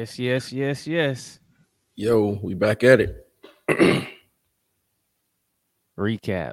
Yes. Yo, we back at it. Recap.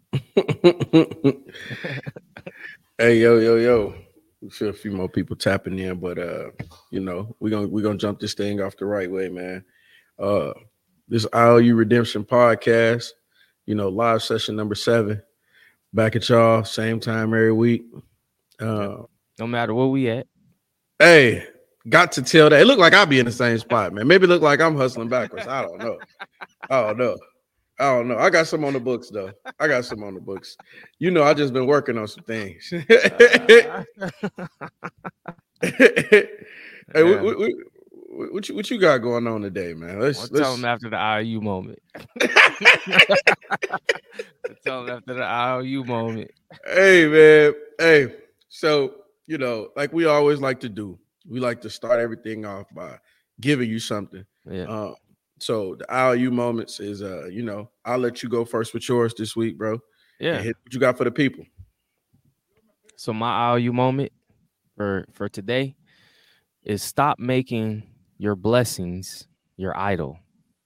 Hey, yo. We see a few more people tapping in, but we're gonna jump this thing off the right way, man. Uh this IOU Redemption podcast, live session number 7. Back at y'all, same time every week. Yep. No matter where we at. Hey, got to tell that. It looked like I'll be in the same spot, man. Maybe it look like I'm hustling backwards. I don't know. I don't know. I got some on the books though. I just been working on some things. Hey, what you got going on today, man? Let's tell them after the IOU moment. Tell them after the IOU moment. Hey, man. Hey, so like we always like to do, we like to start everything off by giving you something. Yeah. So the IOU moments is I'll let you go first with yours this week, bro. Yeah. Hit what you got for the people. So my IOU moment for today is stop making your blessings your idol.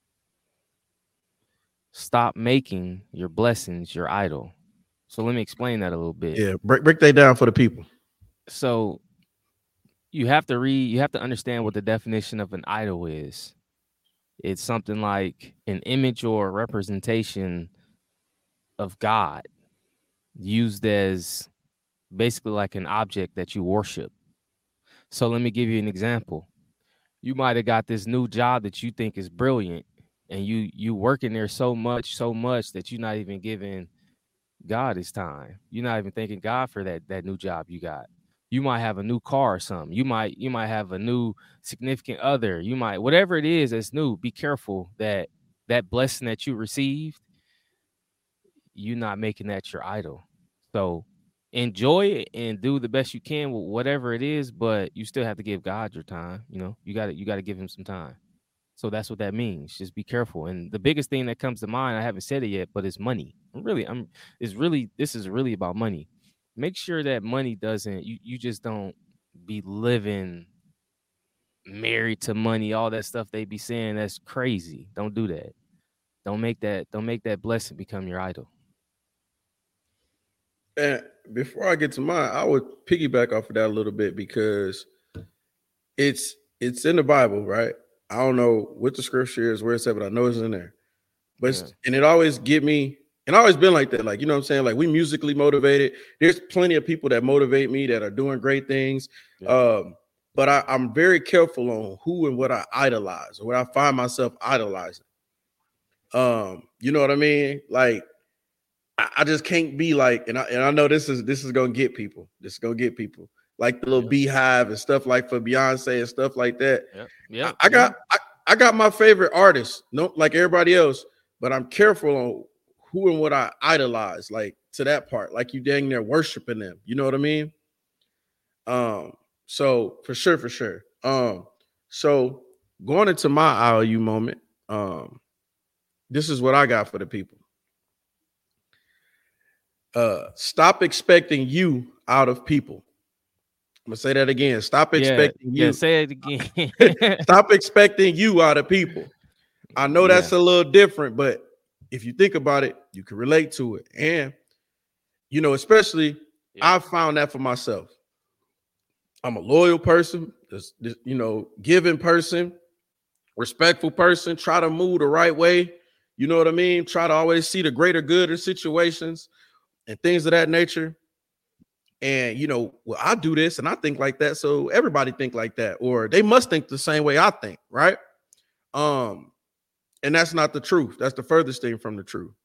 Stop making your blessings your idol. So let me explain that a little bit. Yeah, break that down for the people. So you have to understand what the definition of an idol is. It's something like an image or a representation of God used as basically like an object that you worship. So let me give you an example. You might have got this new job that you think is brilliant, and you working there so much that you're not even giving God his time. You're not even thanking God for that new job you got. You might have a new car or something. You might have a new significant other. You might, whatever it is that's new, be careful that blessing that you received, you're not making that your idol. So enjoy it and do the best you can with whatever it is, but you still have to give God your time. You got to give him some time. So that's what that means. Just be careful. And the biggest thing that comes to mind, I haven't said it yet, but it's money. This is really about money. Make sure that money doesn't, you just don't be living married to money, all that stuff they be saying. That's crazy. Don't do that. Don't make that blessing become your idol. And before I get to mine, I would piggyback off of that a little bit because it's in the Bible, right? I don't know what the scripture is, where it's at, but I know it's in there. But and it always get me, and I always been like that. Like, you know what I'm saying? Like, we musically motivated. There's plenty of people that motivate me that are doing great things. Yeah. But I'm very careful on who and what I idolize or what I find myself idolizing. You know what I mean? Like, I just can't be like, and I know this is gonna get people. This is gonna get people like the little beehive and stuff like for Beyonce and stuff like that. Yeah. I got my favorite artists, no, like everybody else, but I'm careful on who and what I idolize, like to that part, like you dang near worshiping them. You know what I mean? So for sure. So going into my IOU moment, this is what I got for the people. Stop expecting you out of people. I'm gonna say that again. Stop expecting you. Yeah, say it again. Stop expecting you out of people. I know that's a little different, but if you think about it, you can relate to it. And especially I found that for myself. I'm a loyal person, giving person, respectful person, try to move the right way. You know what I mean? Try to always see the greater good in situations and things of that nature. And, I do this and I think like that. So everybody think like that, or they must think the same way I think. Right. And that's not the truth. That's the furthest thing from the truth.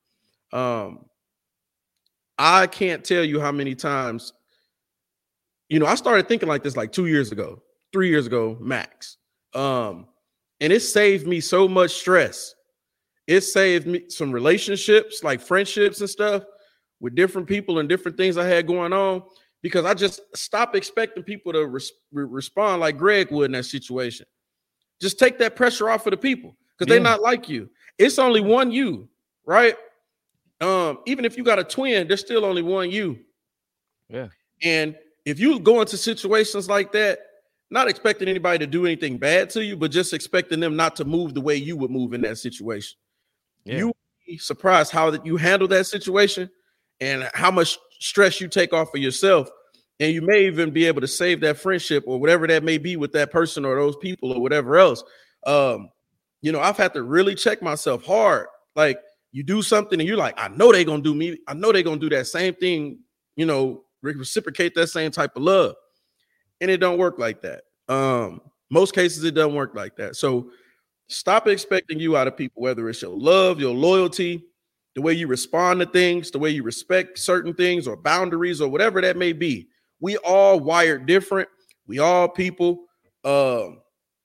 I can't tell you how many times, I started thinking like this, like 2 years ago, 3 years ago, max. And it saved me so much stress. It saved me some relationships, like friendships and stuff with different people and different things I had going on, because I just stopped expecting people to respond like Greg would in that situation. Just take that pressure off of the people because they're not like you. It's only one you, right? Even if you got a twin, there's still only one you. Yeah. And if you go into situations like that, not expecting anybody to do anything bad to you, but just expecting them not to move the way you would move in that situation. Yeah. You be surprised how that you handle that situation and how much stress you take off of yourself. And you may even be able to save that friendship or whatever that may be with that person or those people or whatever else. I've had to really check myself hard. Like, you do something and you're like, I know they're going to do me. I know they're going to do that same thing, reciprocate that same type of love. And it don't work like that. Most cases, it doesn't work like that. So stop expecting you out of people, whether it's your love, your loyalty, the way you respond to things, the way you respect certain things or boundaries or whatever that may be. We all wired different. We all people. And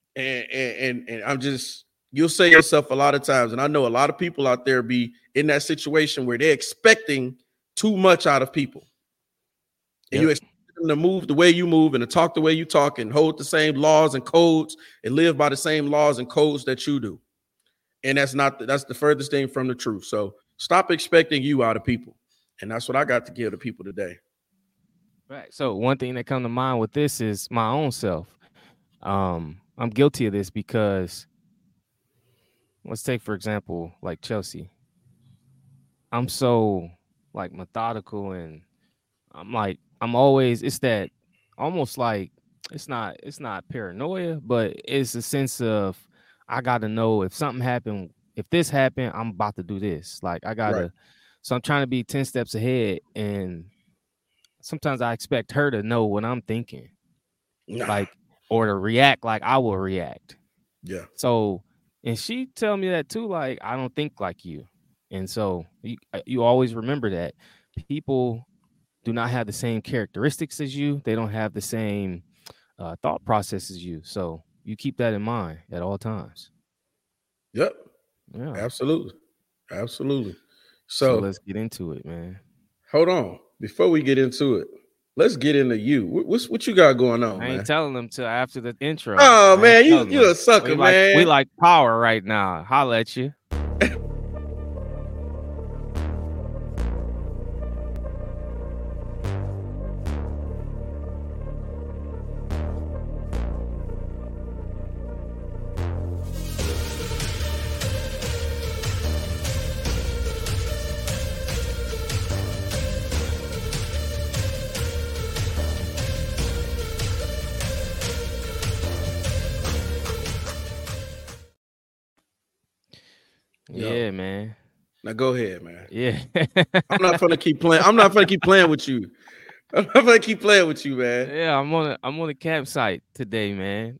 I'm just, you'll say yourself a lot of times, and I know a lot of people out there be in that situation where they're expecting too much out of people. And you expect them to move the way you move and to talk the way you talk and hold the same laws and codes and live by the same laws and codes that you do. And that's the furthest thing from the truth. So stop expecting you out of people. And that's what I got to give to people today. Right. So one thing that comes to mind with this is my own self. I'm guilty of this because let's take, for example, like Chelsea. I'm so like methodical and I'm always, it's that almost like it's not paranoia, but it's a sense of I got to know if something happened, if this happened, I'm about to do this. Like I got to, so I'm trying to be 10 steps ahead. And sometimes I expect her to know what I'm thinking, like, or to react like I will react. Yeah. So, and she tell me that too, like, I don't think like you. And so you always remember that people do not have the same characteristics as you. They don't have the same thought process as you. So you keep that in mind at all times. Yep. Yeah. Absolutely. So let's get into it, man. Hold on. Before we get into it, let's get into you. What you got going on, I ain't man? telling them till after the intro. Oh, man, you a sucker, man. We like power right now. Holla at you. Yeah, man. Now go ahead, man. Yeah. I'm not gonna keep playing. I'm not gonna keep playing with you. I'm not gonna keep playing with you, man. Yeah, I'm on a campsite today, man.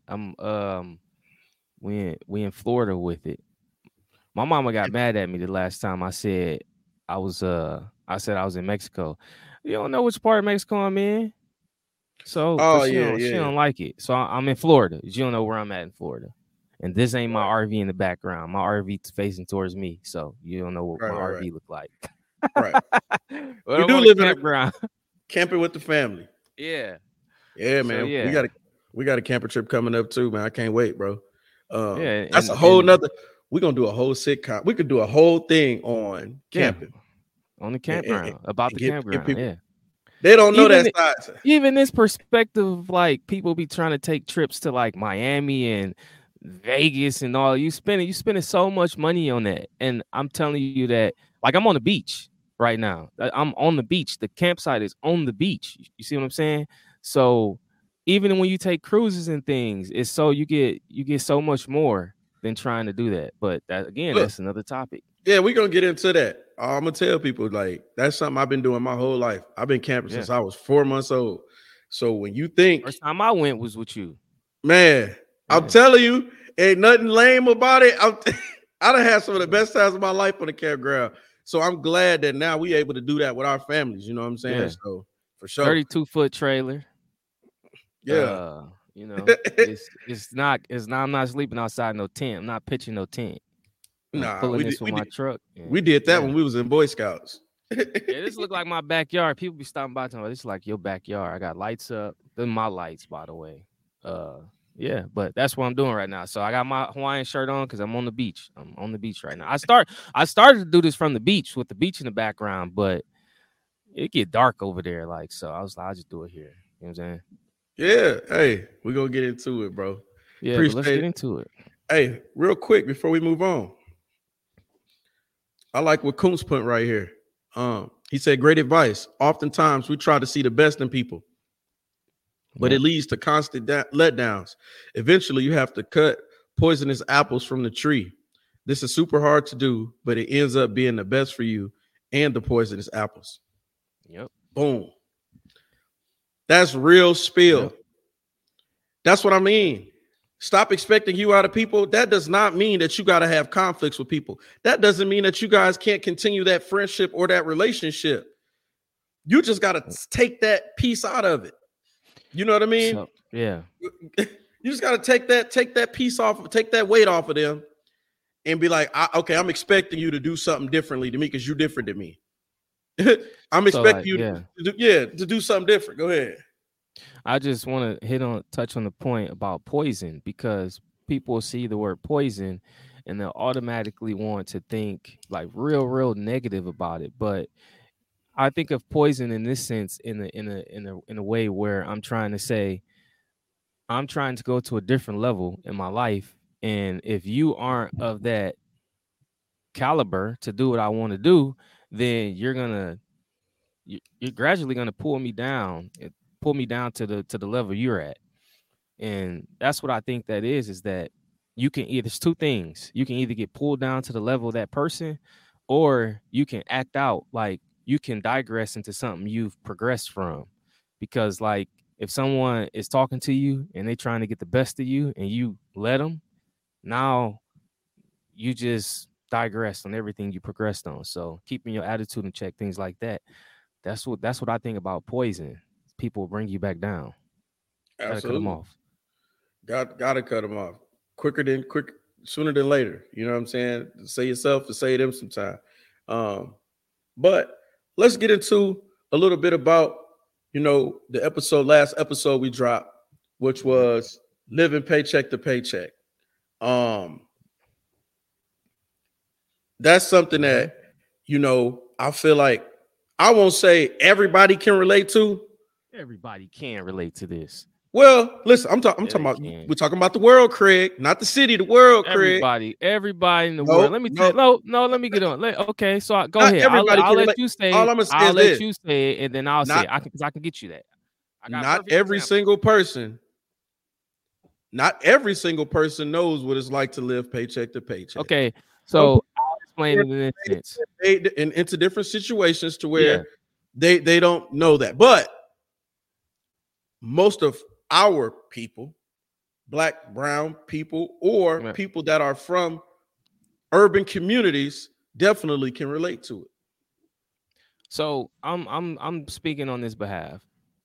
We in Florida with it. My mama got mad at me the last time I said I was in Mexico. You don't know which part of Mexico I'm in. So she don't like it. So I'm in Florida. You don't know where I'm at in Florida. And this ain't my RV in the background. My RV's facing towards me, so you don't know what my RV look like. Right. We do live in a campground. Camping with the family. Yeah. Yeah, man. So, yeah. We got a camper trip coming up too, man. I can't wait, bro. That's a whole nother. We're gonna do a whole sitcom. We could do a whole thing on camping. On the campground. About the campground. People, they don't know that side. Even this perspective, like people be trying to take trips to like Miami and Vegas and all. You spending so much money on that. And I'm telling you that, like, I'm on the beach right now. I'm on the beach. The campsite is on the beach. You see what I'm saying? So even when you take cruises and things, it's so you get so much more than trying to do that. But that, again, that's another topic. Yeah, we're gonna get into that. I'm gonna tell people, like, that's something I've been doing my whole life. I've been camping since I was 4 months old. So when you think first time I went was with you, man, I'm telling you, ain't nothing lame about it. I done had some of the best times of my life on the campground. So I'm glad that now we able to do that with our families. You know what I'm saying? Yeah. So for sure, 32-foot trailer. Yeah, you know, it's not. I'm not sleeping outside no tent. I'm not pitching no tent. Nah, pulling this with my truck. We did that when we was in Boy Scouts. This look like my backyard. People be stopping by telling me this is like your backyard. I got lights up. They're my lights, by the way. Yeah, but that's what I'm doing right now. So I got my Hawaiian shirt on because I'm on the beach. I'm on the beach right now. I started to do this from the beach with the beach in the background, but it get dark over there. Like, so I was like, I'll just do it here. You know what I'm saying? Yeah. Hey, we're gonna get into it, bro. Yeah, but let's Appreciate get it. into it. Hey, real quick before we move on, I like what Kuntz put right here. He said, great advice. Oftentimes we try to see the best in people, but Yep. it leads to constant letdowns. Eventually, you have to cut poisonous apples from the tree. This is super hard to do, but it ends up being the best for you and the poisonous apples. Yep. Boom. That's real spill. Yep. That's what I mean. Stop expecting you out of people. That does not mean that you got to have conflicts with people. That doesn't mean that you guys can't continue that friendship or that relationship. You just got to take that piece out of it. You know what I mean? So, yeah. You just got to take that piece off, take that weight off of them and be like, okay, I'm expecting you to do something differently to me because you're different than me. I'm expecting you to do something different. Go ahead. I just want to touch on the point about poison, because people see the word poison and they'll automatically want to think like real negative about it. But I think of poison in this sense in a way where I'm trying to say I'm trying to go to a different level in my life, and if you aren't of that caliber to do what I want to do, then you're gradually gonna pull me down to the level you're at. And that's what I think that is that you can either, there's two things. You can either get pulled down to the level of that person, or you can act out like you can digress into something you've progressed from. Because like if someone is talking to you and they trying to get the best of you and you let them, now you just digressed on everything you progressed on. So keeping your attitude in check, things like that. That's what I think about poison. People bring you back down. Gotta cut them Absolutely. off. Gotta cut them off sooner than later. You know what I'm saying? Say yourself to say them sometime. But let's get into a little bit about, the last episode we dropped, which was living paycheck to paycheck. That's something that, I feel like I won't say everybody can relate to. Everybody can relate to this. Well, listen, I'm talking about, we're talking about the world, Craig, not the city, the world, Craig. Everybody in the world. Let me tell let me get on. Okay, so go ahead. I'll let you say. All I'm gonna say I'll let you say it, and then I'll say it. I can get you that. Not every single person knows what it's like to live paycheck to paycheck. Okay, so I'll explain it in this sense. Into different situations to where they don't know that, but most of our people, Black, brown people, or people that are from urban communities, definitely can relate to it. So I'm speaking on this behalf.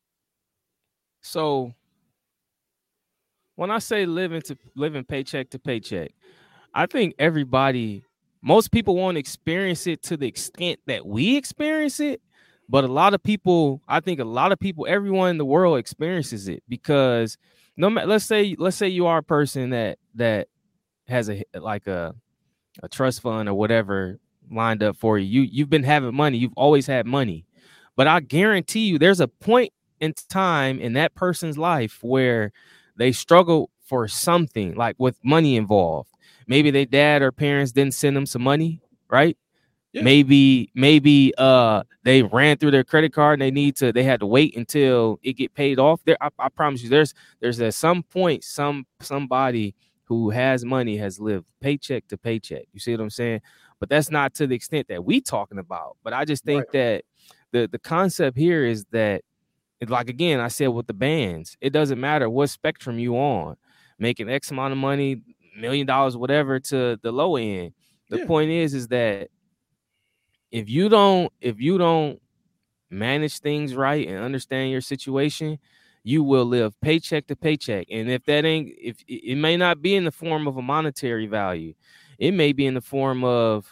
So when I say living paycheck to paycheck, I think most people won't experience it to the extent that we experience it. But I think a lot of people, everyone in the world experiences it, because let's say you are a person that has a trust fund or whatever lined up for you. You've been having money. You've always had money. But I guarantee you there's a point in time in that person's life where they struggle for something, like with money involved. Maybe their dad or parents didn't send them some money, right? Yeah. Maybe they ran through their credit card and they had to wait until it get paid off. I promise you, there's at some point somebody who has money has lived paycheck to paycheck. You see what I'm saying? But that's not to the extent that we talking about. But I just think that the concept here is that, like, again, I said with the bands, it doesn't matter what spectrum you on, making X amount of money, $1 million, whatever, to the low end. The point is that if you don't manage things right and understand your situation, you will live paycheck to paycheck. And if it may not be in the form of a monetary value, it may be in the form of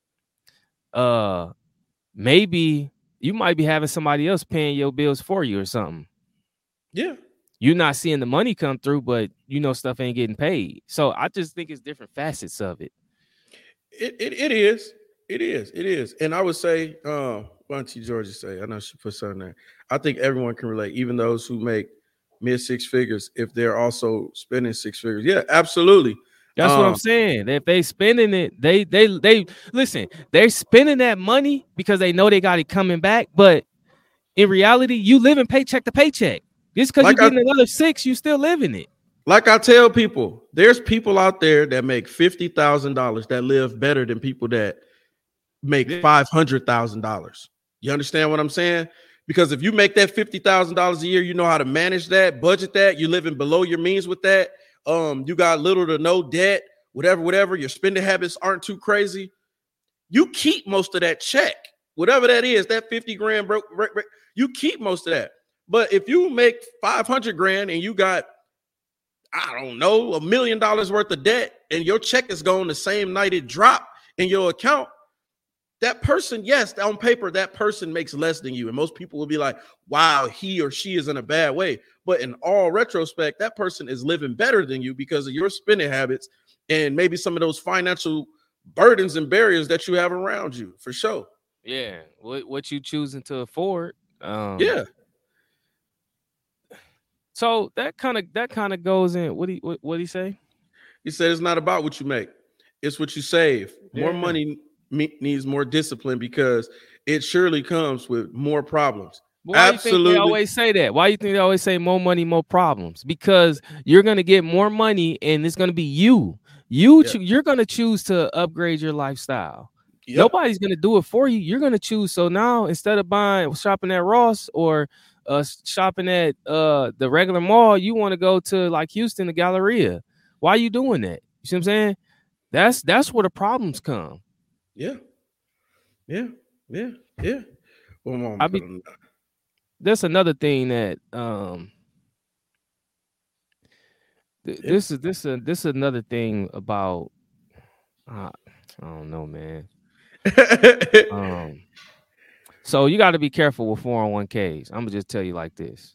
maybe you might be having somebody else paying your bills for you or something. Yeah. You're not seeing the money come through, but stuff ain't getting paid. So I just think it's different facets of it. It is. And I would say, why don't you, Georgia, say? I know she put something there. I think everyone can relate, even those who make mid six figures if they're also spending six figures. Yeah, absolutely. That's what I'm saying. If they spending it, they listen, they're spending that money because they know they got it coming back. But in reality, you living paycheck to paycheck. Just because you're getting another 6, you still living it. Like I tell people, there's people out there that make $50,000 that live better than people that make $500,000. You understand what I'm saying? Because if you make that $50,000 a year, you know how to manage that, budget that. You're living below your means with that. You got little to no debt, whatever. Your spending habits aren't too crazy. You keep most of that check, whatever that is. That 50 grand, bro, you keep most of that. But if you make 500 grand and you got, I don't know, $1 million worth of debt, and your check is gone the same night it dropped in your account, that person, yes, on paper, that person makes less than you. And most people will be like, wow, he or she is in a bad way. But in all retrospect, that person is living better than you because of your spending habits and maybe some of those financial burdens and barriers that you have around you, for sure. Yeah. What you choosing to afford. Yeah. So that kind of goes in. What he say? He said it's not about what you make, it's what you save. More money needs more discipline because it surely comes with more problems. Why Absolutely. You think they always say that? Why you think they always say more money, more problems? Because you're gonna get more money, and it's gonna be you. You're gonna choose to upgrade your lifestyle. Yep. Nobody's gonna do it for you. You're gonna choose. So now, instead of shopping at Ross or shopping at the regular mall, you want to go to like Houston, the Galleria. Why are you doing that? You see what I'm saying? That's where the problems come. Yeah. Well, that's another thing that this is another thing about I don't know, man. So you got to be careful with 401ks. I'm gonna just tell you like this,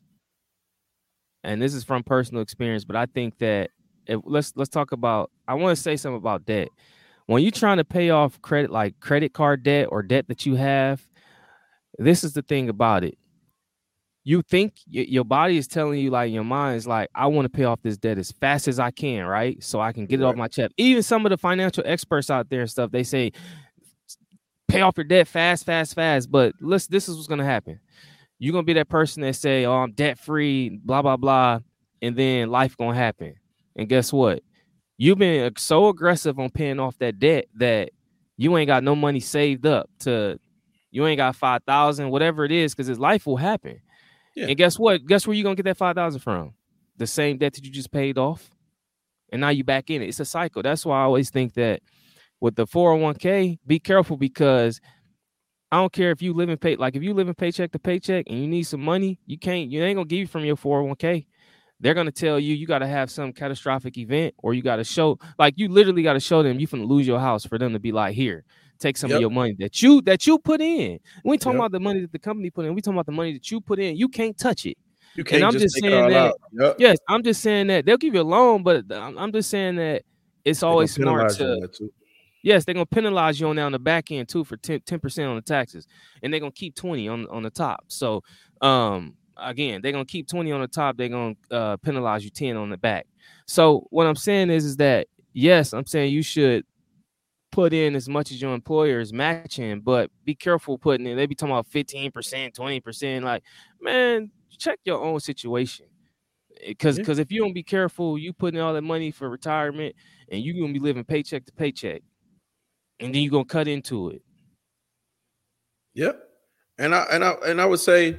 and this is from personal experience. But I think that let's talk about. I want to say something about debt. When you're trying to pay off credit card debt or debt that you have, this is the thing about it. You think your body is telling you, like, your mind is like, I want to pay off this debt as fast as I can, right? So I can get it off my chest. Even some of the financial experts out there and stuff, they say, pay off your debt fast. But this is what's going to happen. You're going to be that person that say, oh, I'm debt free, blah, blah, blah. And then life going to happen. And guess what? You've been so aggressive on paying off that debt that you ain't got no money saved up you ain't got 5,000, whatever it is, because his life will happen. Yeah. And guess what? Guess where you're going to get that 5,000 from? The same debt that you just paid off. And now you back in it. It's a cycle. That's why I always think that with the 401k, be careful, because I don't care if you live in if you live in paycheck to paycheck and you need some money, you ain't going to give you from your 401k. They're going to tell you got to have some catastrophic event, or you got to show, you literally got to show them you're going to lose your house for them to be like, here, take some of your money that you put in. We ain't talking about the money that the company put in. We talking about the money that you put in. You can't touch it. You can't. And I'm just saying that. Yep. Yes, I'm just saying that they'll give you a loan, but I'm just saying that it's always smart to. Yes, they're gonna penalize you on the back end too for 10% on the taxes, and they're gonna keep 20 on the top. So, again, they're gonna keep 20 on the top. They're gonna penalize you 10 on the back. So what I'm saying is that, yes, I'm saying you should put in as much as your employer is matching, but be careful putting in. They be talking about 15%, 20%. Like, man, check your own situation. Because if you don't be careful, you putting in all that money for retirement, and you're gonna be living paycheck to paycheck, and then you're gonna cut into it. Yep. And I would say,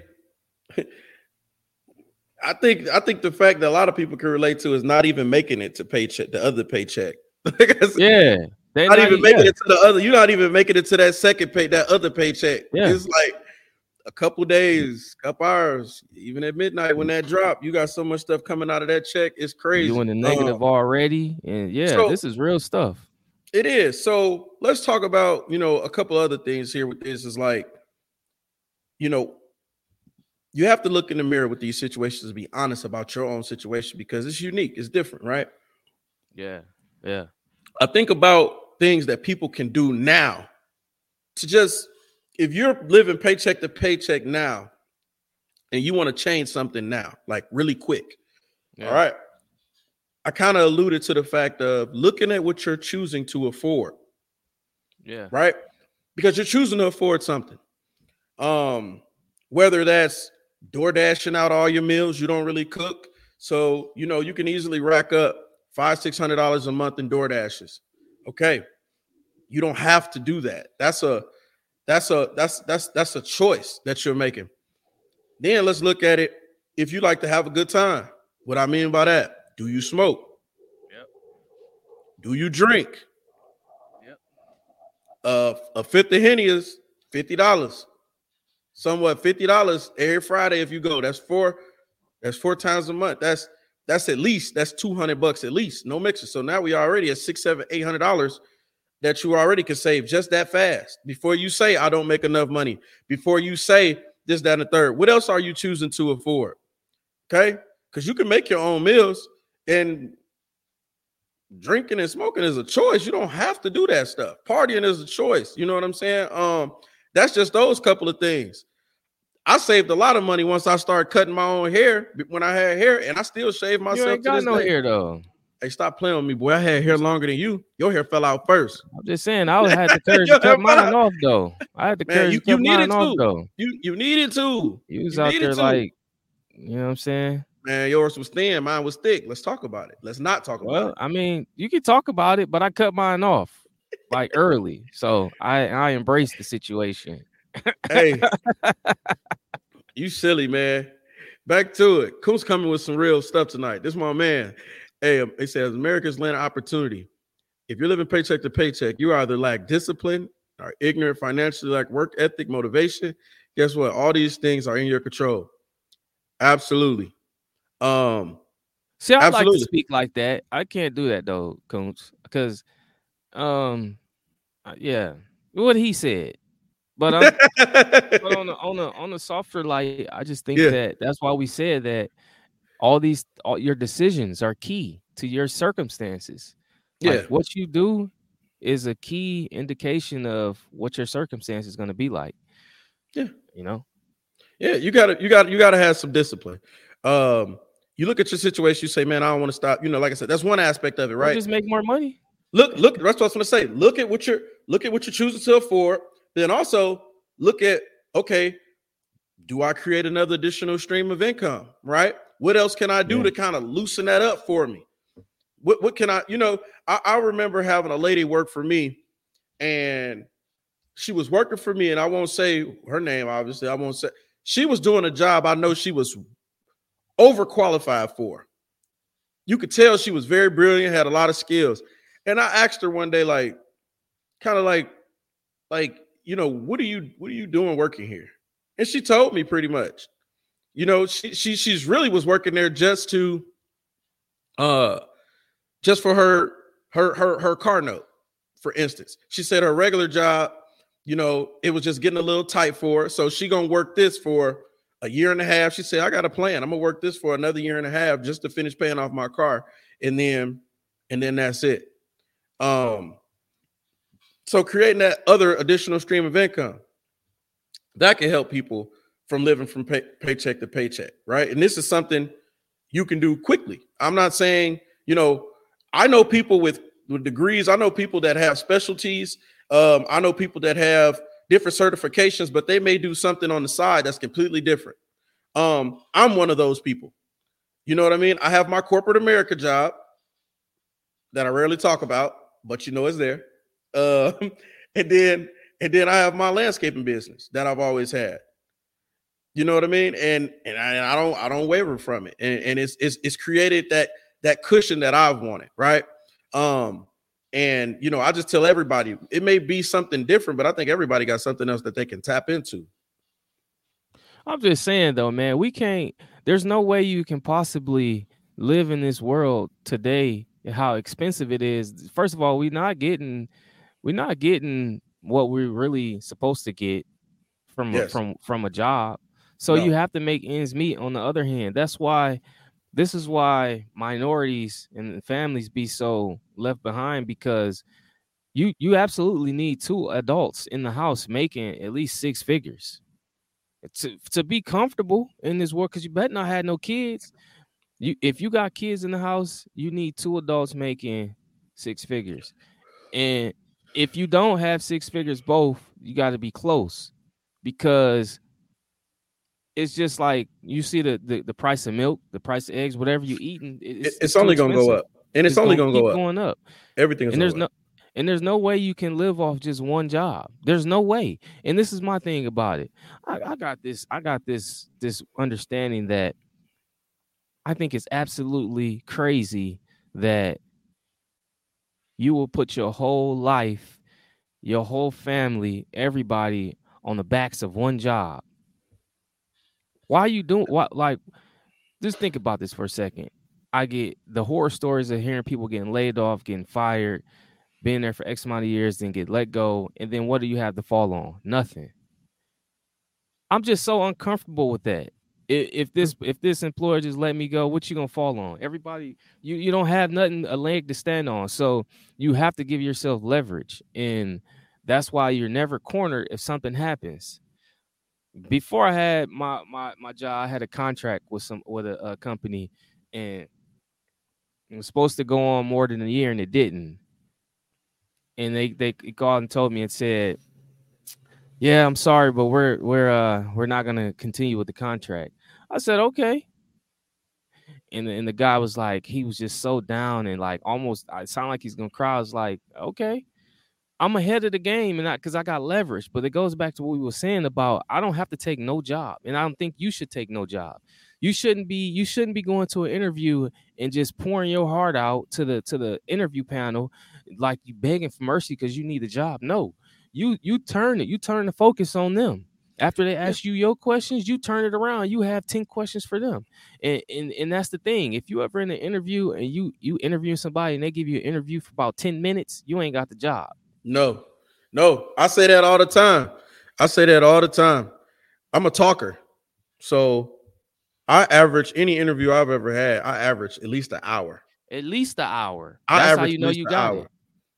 I think the fact that a lot of people can relate to is not even making it to paycheck, the other paycheck. Yeah. They're not even making it to the other. You're not even making it to that second that other paycheck. Yeah. It's like a couple days, couple hours, even at midnight when that drop, you got so much stuff coming out of that check. It's crazy. You in the negative already. And so, this is real stuff. It is. So let's talk about, a couple other things here with this is like, you have to look in the mirror with these situations to be honest about your own situation, because it's unique. It's different, right? Yeah. I think about things that people can do now to just, if you're living paycheck to paycheck now, and you want to change something now, like really quick. Yeah. All right. I kind of alluded to the fact of looking at what you're choosing to afford. Yeah. Right. Because you're choosing to afford something. Whether that's door dashing out all your meals, you don't really cook. So, you can easily rack up $500-$600 a month in door dashes. Okay. You don't have to do that. That's a choice that you're making. Then let's look at it. If you like to have a good time, what I mean by that, do you smoke? Yep. Do you drink? Yep. A fifth of Henny is $50. Somewhat $50 every Friday if you go. That's four times a month. That's at least $200 at least. No mixer. So now we already at $600, $700, $800 that you already can save just that fast. Before you say I don't make enough money. Before you say this, that, and the third. What else are you choosing to afford? Okay, because you can make your own meals, and drinking and smoking is a choice. You don't have to do that stuff. Partying is a choice. You know what I'm saying? That's just those couple of things. I saved a lot of money once I started cutting my own hair when I had hair, and I still shave myself. You ain't got no hair though. Hey, stop playing with me, boy. I had hair longer than you. Your hair fell out first. I'm just saying, I had the courage to cut mine off though. I had the courage to cut mine off though. You needed to. You was out there like, you know what I'm saying? Man, yours was thin, mine was thick. Let's talk about it. Let's not talk about it. I mean, you can talk about it, but I cut mine off like early. So I embraced the situation. Hey, you silly, man. Back to it. Coop's coming with some real stuff tonight. This is my man. Hey, it says America's land of opportunity. If you're living paycheck to paycheck, you either lack discipline, are ignorant financially, lack work ethic, motivation. Guess what? All these things are in your control. Absolutely. See, I like to speak like that. I can't do that though, Coons, because yeah, what he said. But but on the softer light, I just think that that's why we said that all your decisions are key to your circumstances. Yeah, like what you do is a key indication of what your circumstance is going to be like. Yeah, Yeah, you gotta have some discipline. You look at your situation, you say, "Man, I don't want to stop." Like I said, that's one aspect of it, right? Just make more money. Look. That's what I was going to say. Look at what you're choosing to afford. Then also look at, okay, do I create another additional stream of income? Right? What else can I do to kind of loosen that up for me? What can I? I remember having a lady work for me, and she was working for me, and I won't say her name. Obviously, I won't say. She was doing a job I know she was overqualified for. You could tell she was very brilliant, had a lot of skills. And I asked her one day, like, kind of like, what are you doing working here? And she told me pretty much. She's really was working there just for her car note, for instance. She said her regular job, it was just getting a little tight for her. So she gonna work this for a year and a half. She said, I got a plan. I'm gonna work this for another year and a half just to finish paying off my car. And then that's it. So creating that other additional stream of income, that can help people from living from paycheck to paycheck, right? And this is something you can do quickly. I'm not saying, I know people with degrees. I know people that have specialties. I know people that have different certifications, but they may do something on the side that's completely different. I'm one of those people. You know what I mean? I have my corporate America job that I rarely talk about, but it's there. And then I have my landscaping business that I've always had. You know what I mean? And I don't waver from it. And it's created that cushion that I've wanted, right? And I just tell everybody it may be something different, but I think everybody got something else that they can tap into. I'm just saying though, man, there's no way you can possibly live in this world today, how expensive it is. First of all, we're not getting what we're really supposed to get from a job. So you have to make ends meet on the other hand. This is why minorities and families be so left behind, because you absolutely need two adults in the house making at least six figures. to be comfortable in this world, because you better not have no kids. If you got kids in the house, you need 2 adults making 6 figures. And if you don't have 6 figures both, you got to be close, because it's just like you see the price of milk, the price of eggs, whatever you eating, it's only going to go up, and it's only going to go up. Going up. Everything is. And there's no way you can live off just one job. There's no way. And this is my thing about it. I got this understanding that I think it's absolutely crazy that you will put your whole life, your whole family, everybody on the backs of one job. Why are you doing what? Like, just think about this for a second. I get the horror stories of hearing people getting laid off, getting fired, being there for X amount of years, then get let go. And then what do you have to fall on? Nothing. I'm just so uncomfortable with that. If this employer just let me go, what you gonna fall on? Everybody, you don't have nothing, a leg to stand on. So you have to give yourself leverage. And that's why you're never cornered if something happens. Before I had my job, I had a contract with a company, and it was supposed to go on more than a year, and it didn't. And they called and told me and said, "Yeah, I'm sorry, but we're not gonna continue with the contract." I said, "Okay." And the guy was like, he was just so down and like almost, I sound like he's gonna cry. I was like, "Okay, I'm ahead of the game, and because I got leverage." But it goes back to what we were saying about I don't have to take no job, and I don't think you should take no job. You shouldn't be going to an interview and just pouring your heart out to the interview panel like you begging for mercy because you need a job. No, you turn the focus on them. After they ask you your questions, you turn it around. You have 10 questions for them. And that's the thing. If you ever in an interview and you interview somebody and they give you an interview for about 10 minutes, you ain't got the job. No. I say that all the time. I'm a talker. So I average any interview I've ever had, I average at least an hour. That's how you know you got it.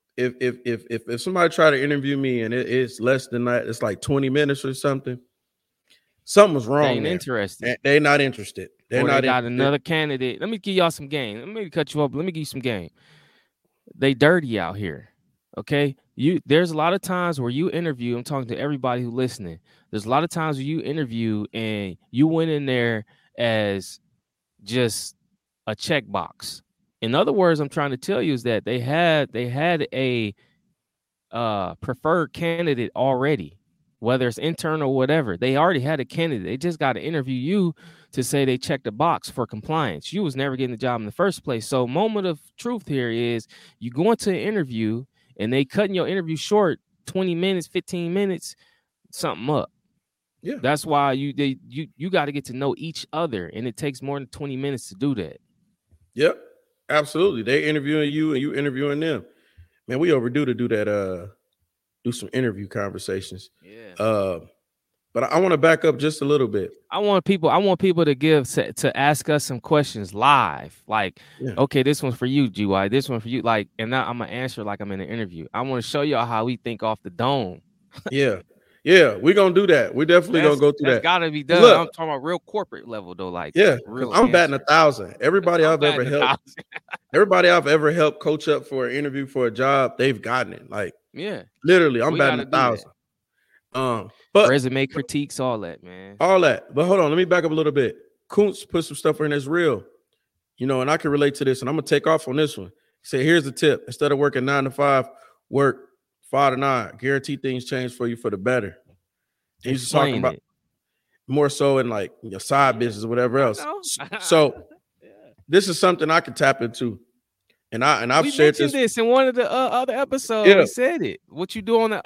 If somebody try to interview me and it's less than that, it's like 20 minutes or something. Something's wrong. They ain't interested. They're not interested. They got another candidate. Let me give y'all some game. Let me cut you up. Let me give you some game. They dirty out here. Okay. There's a lot of times where you interview. I'm talking to everybody who's listening. There's a lot of times where you interview and you went in there as just a checkbox. In other words, I'm trying to tell you is that they had a preferred candidate already, whether it's internal or whatever. They already had a candidate. They just got to interview you to say they checked the box for compliance. You was never getting the job in the first place. So moment of truth here is you go into an interview and they cutting your interview short 20 minutes, 15 minutes, something up. Yeah. That's why you got to get to know each other, and it takes more than 20 minutes to do that. Yep. Absolutely. They interviewing you and you interviewing them. Man, we overdue to do that, do some interview conversations. Yeah. But I want to back up just a little bit. I want people to ask us some questions live. Like, okay, this one's for you, GY. This one for you. Like, and now I'm gonna answer like I'm in an interview. I want to show y'all how we think off the dome. Yeah, we're gonna do that. We're definitely gonna go through that. Gotta be done. Look, I'm talking about real corporate level though. Like, I'm batting 1,000. Everybody I've ever helped coach up for an interview for a job, they've gotten it. Like, literally, I'm batting 1,000. But resume critiques, all that, man. All that. But hold on, let me back up a little bit. Kuntz put some stuff in that's real. And I can relate to this, and I'm gonna take off on this one. He said, here's the tip. Instead of working 9 to 5, work 5 to 9. Guarantee things change for you for the better. He's just talking about more so in like your side business or whatever else. So this is something I can tap into. And I've shared this in one of the other episodes. Yeah. We said it. What you do on the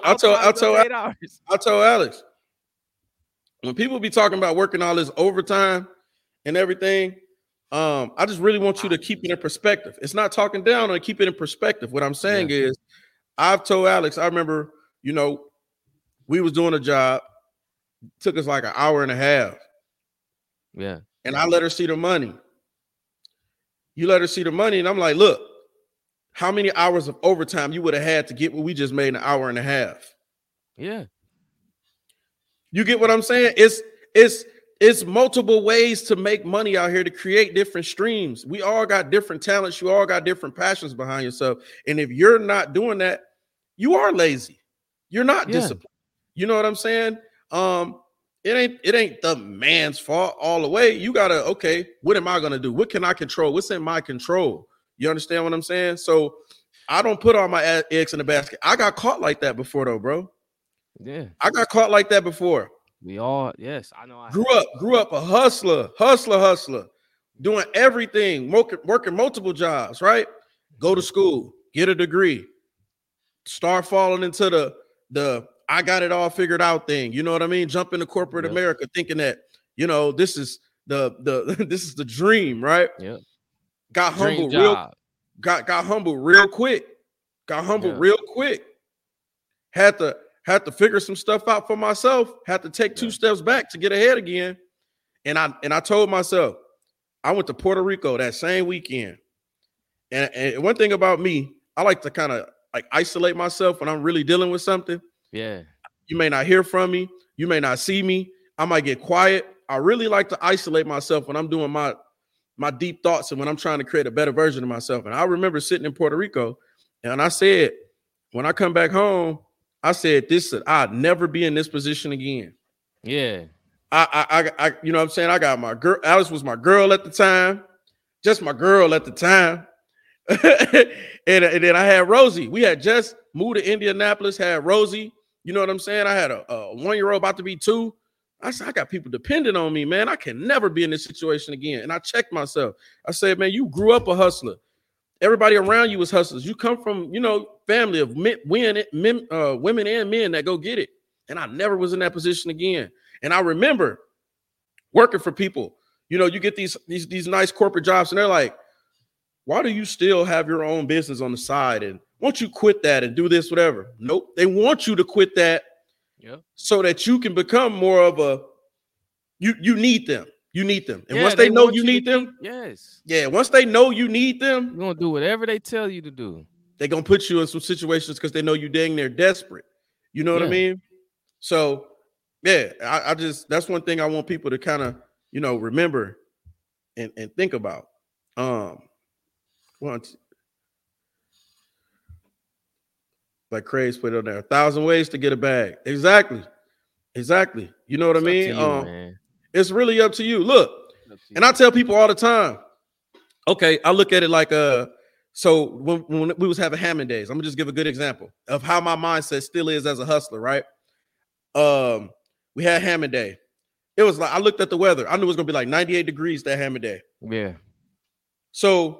I told Alex, when people be talking about working all this overtime and everything, I just really want you to keep it in perspective. It's not talking down on keep it in perspective. What I'm saying is, I've told Alex, I remember, we was doing a job, took us like an hour and a half. Yeah. And I let her see the money. You let her see the money, and I'm like, look, how many hours of overtime you would have had to get what we just made in an hour and a half? Yeah. You get what I'm saying? It's multiple ways to make money out here to create different streams. We all got different talents. You all got different passions behind yourself. And if you're not doing that, you are lazy. You're not disciplined. You know what I'm saying? It ain't the man's fault all the way. You gotta, okay, what am I gonna do? What can I control? What's in my control? You understand what I'm saying? So I don't put all my eggs in the basket. I got caught like that before, though, bro. Yeah, I got caught like that before. we all, yes, I know. Grew up a hustler, doing everything, working multiple jobs, right? Go to school, get a degree, start falling into the I got it all figured out thing. You know what I mean? Jump into corporate America thinking that, you know, this is the this is the dream, right? Yeah. Got humble real quick. Had to figure some stuff out for myself. Had to take 2 steps back to get ahead again. And I told myself, I went to Puerto Rico that same weekend. And one thing about me, I like to kind of like isolate myself when I'm really dealing with something. Yeah. You may not hear from me. You may not see me. I might get quiet. I really like to isolate myself when I'm doing my deep thoughts and when I'm trying to create a better version of myself. And I remember sitting in Puerto Rico and I said, when I come back home, I said, I'd never be in this position again. Yeah. I you know what I'm saying? I got my girl. Alice was my girl at the time, just my girl at the time. and then I had Rosie. We had just moved to Indianapolis, had Rosie. You know what I'm saying? I had a 1-year-old about to be 2. I said, I got people depending on me, man. I can never be in this situation again. And I checked myself. I said, man, you grew up a hustler. Everybody around you was hustlers. You come from, you know, family of women and men that go get it. And I never was in that position again. And I remember working for people. You know, you get these nice corporate jobs, and they're like, why do you still have your own business on the side? And won't you quit that and do this, whatever? Nope. They want you to quit that so that you can become more of a, you need them. You need them. And once they know you need them, once they know you need them, you're going to do whatever they tell you to do. They're going to put you in some situations because they know you dang near desperate. You know what I mean? So, yeah, I just, that's one thing I want people to kind of, you know, remember and think about. Like Craig's put it on there, 1,000 ways to get a bag. Exactly. You know what I mean? It's really up to you. Look, and I tell people all the time, okay, I look at it like so when we was having Hammond days, I'm gonna just give a good example of how my mindset still is as a hustler, right? We had Hammond day. It was like I looked at the weather. I knew it was gonna be like 98 degrees that Hammond day. Yeah. So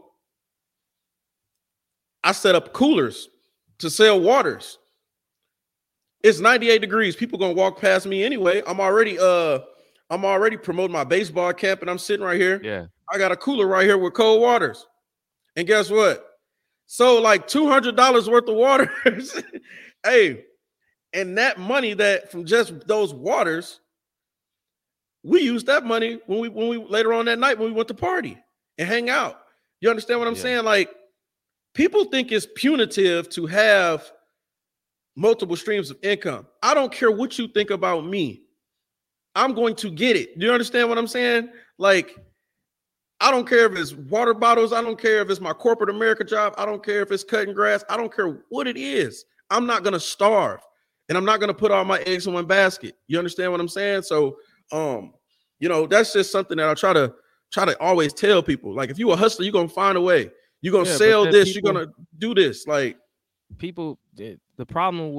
I set up coolers to sell waters. It's 98 degrees. People gonna walk past me anyway. I'm already promoting my baseball camp, and I'm sitting right here. Yeah. I got a cooler right here with cold waters. And guess what? So like $200 worth of water. Hey, and that money that from just those waters, we used that money when we later on that night when we went to party and hang out. You understand what I'm saying? Like, people think it's punitive to have multiple streams of income. I don't care what you think about me. I'm going to get it. Do you understand what I'm saying? Like, I don't care if it's water bottles. I don't care if it's my corporate America job. I don't care if it's cutting grass. I don't care what it is. I'm not going to starve, and I'm not going to put all my eggs in one basket. You understand what I'm saying? So, you know, that's just something that I try to always tell people. Like, if you're a hustler, you're going to find a way. You're going to sell this. You're going to do this. Like, people, the problem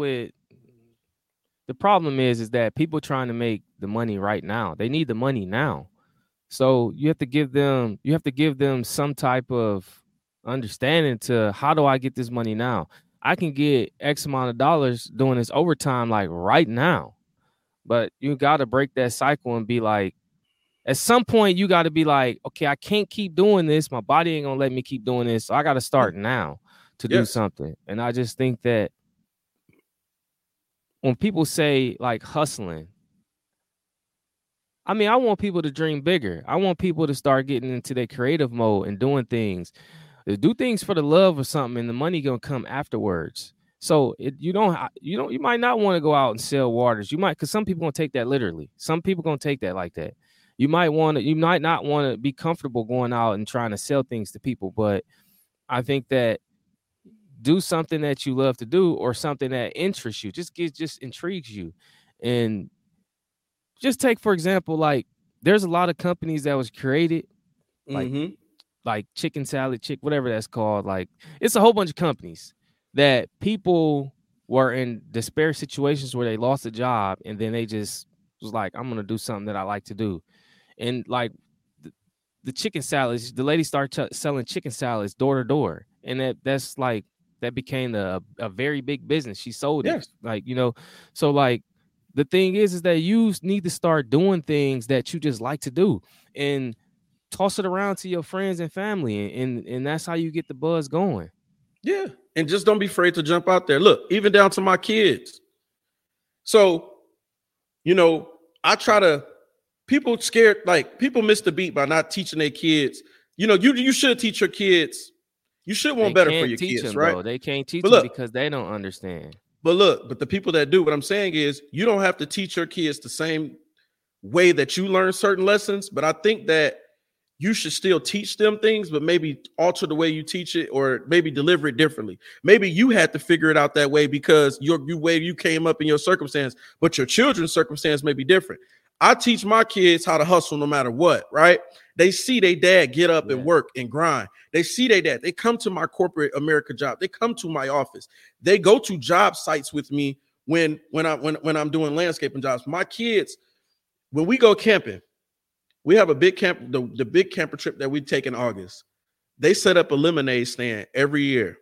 is that people trying to make the money right now. They need the money now. So you have to give them some type of understanding to, how do I get this money now? I can get X amount of dollars doing this overtime like right now. But you got to break that cycle and be like, at some point you got to be like, okay, I can't keep doing this. My body ain't going to let me keep doing this. So I got to start now to do something. And I just think that when people say like hustling, I mean, I want people to dream bigger. I want people to start getting into their creative mode and doing things. Do things for the love of something, and the money gonna come afterwards. So you might not want to go out and sell waters. You might, because some people gonna take that literally. Some people gonna take that like that. You might not want to be comfortable going out and trying to sell things to people. But I think that do something that you love to do or something that interests you, just intrigues you. And just take, for example, like there's a lot of companies that was created like Chicken Salad, whatever that's called. Like it's a whole bunch of companies that people were in despair situations where they lost a job and then they just was like, I'm gonna do something that I like to do. And like the chicken salads, the lady started selling chicken salads door to door, and that's like that became a very big business. She sold it, like, so like the thing is that you need to start doing things that you just like to do and toss it around to your friends and family, and that's how you get the buzz going. Yeah, and just don't be afraid to jump out there. Look, even down to my kids. So, I try to. People scared, like people miss the beat by not teaching their kids. You should teach your kids. You should want better for your kids, them, right? Though. They can't teach them because they don't understand. But the people that do, what I'm saying is, you don't have to teach your kids the same way that you learn certain lessons. But I think that you should still teach them things, but maybe alter the way you teach it, or maybe deliver it differently. Maybe you had to figure it out that way because your way you came up in your circumstance, but your children's circumstance may be different. I teach my kids how to hustle no matter what, right? They see their dad get up and work and grind. They see their dad. They come to my corporate America job. They come to my office. They go to job sites with me when I'm doing landscaping jobs. My kids, when we go camping, we have a big camp, the big camper trip that we take in August. They set up a lemonade stand every year.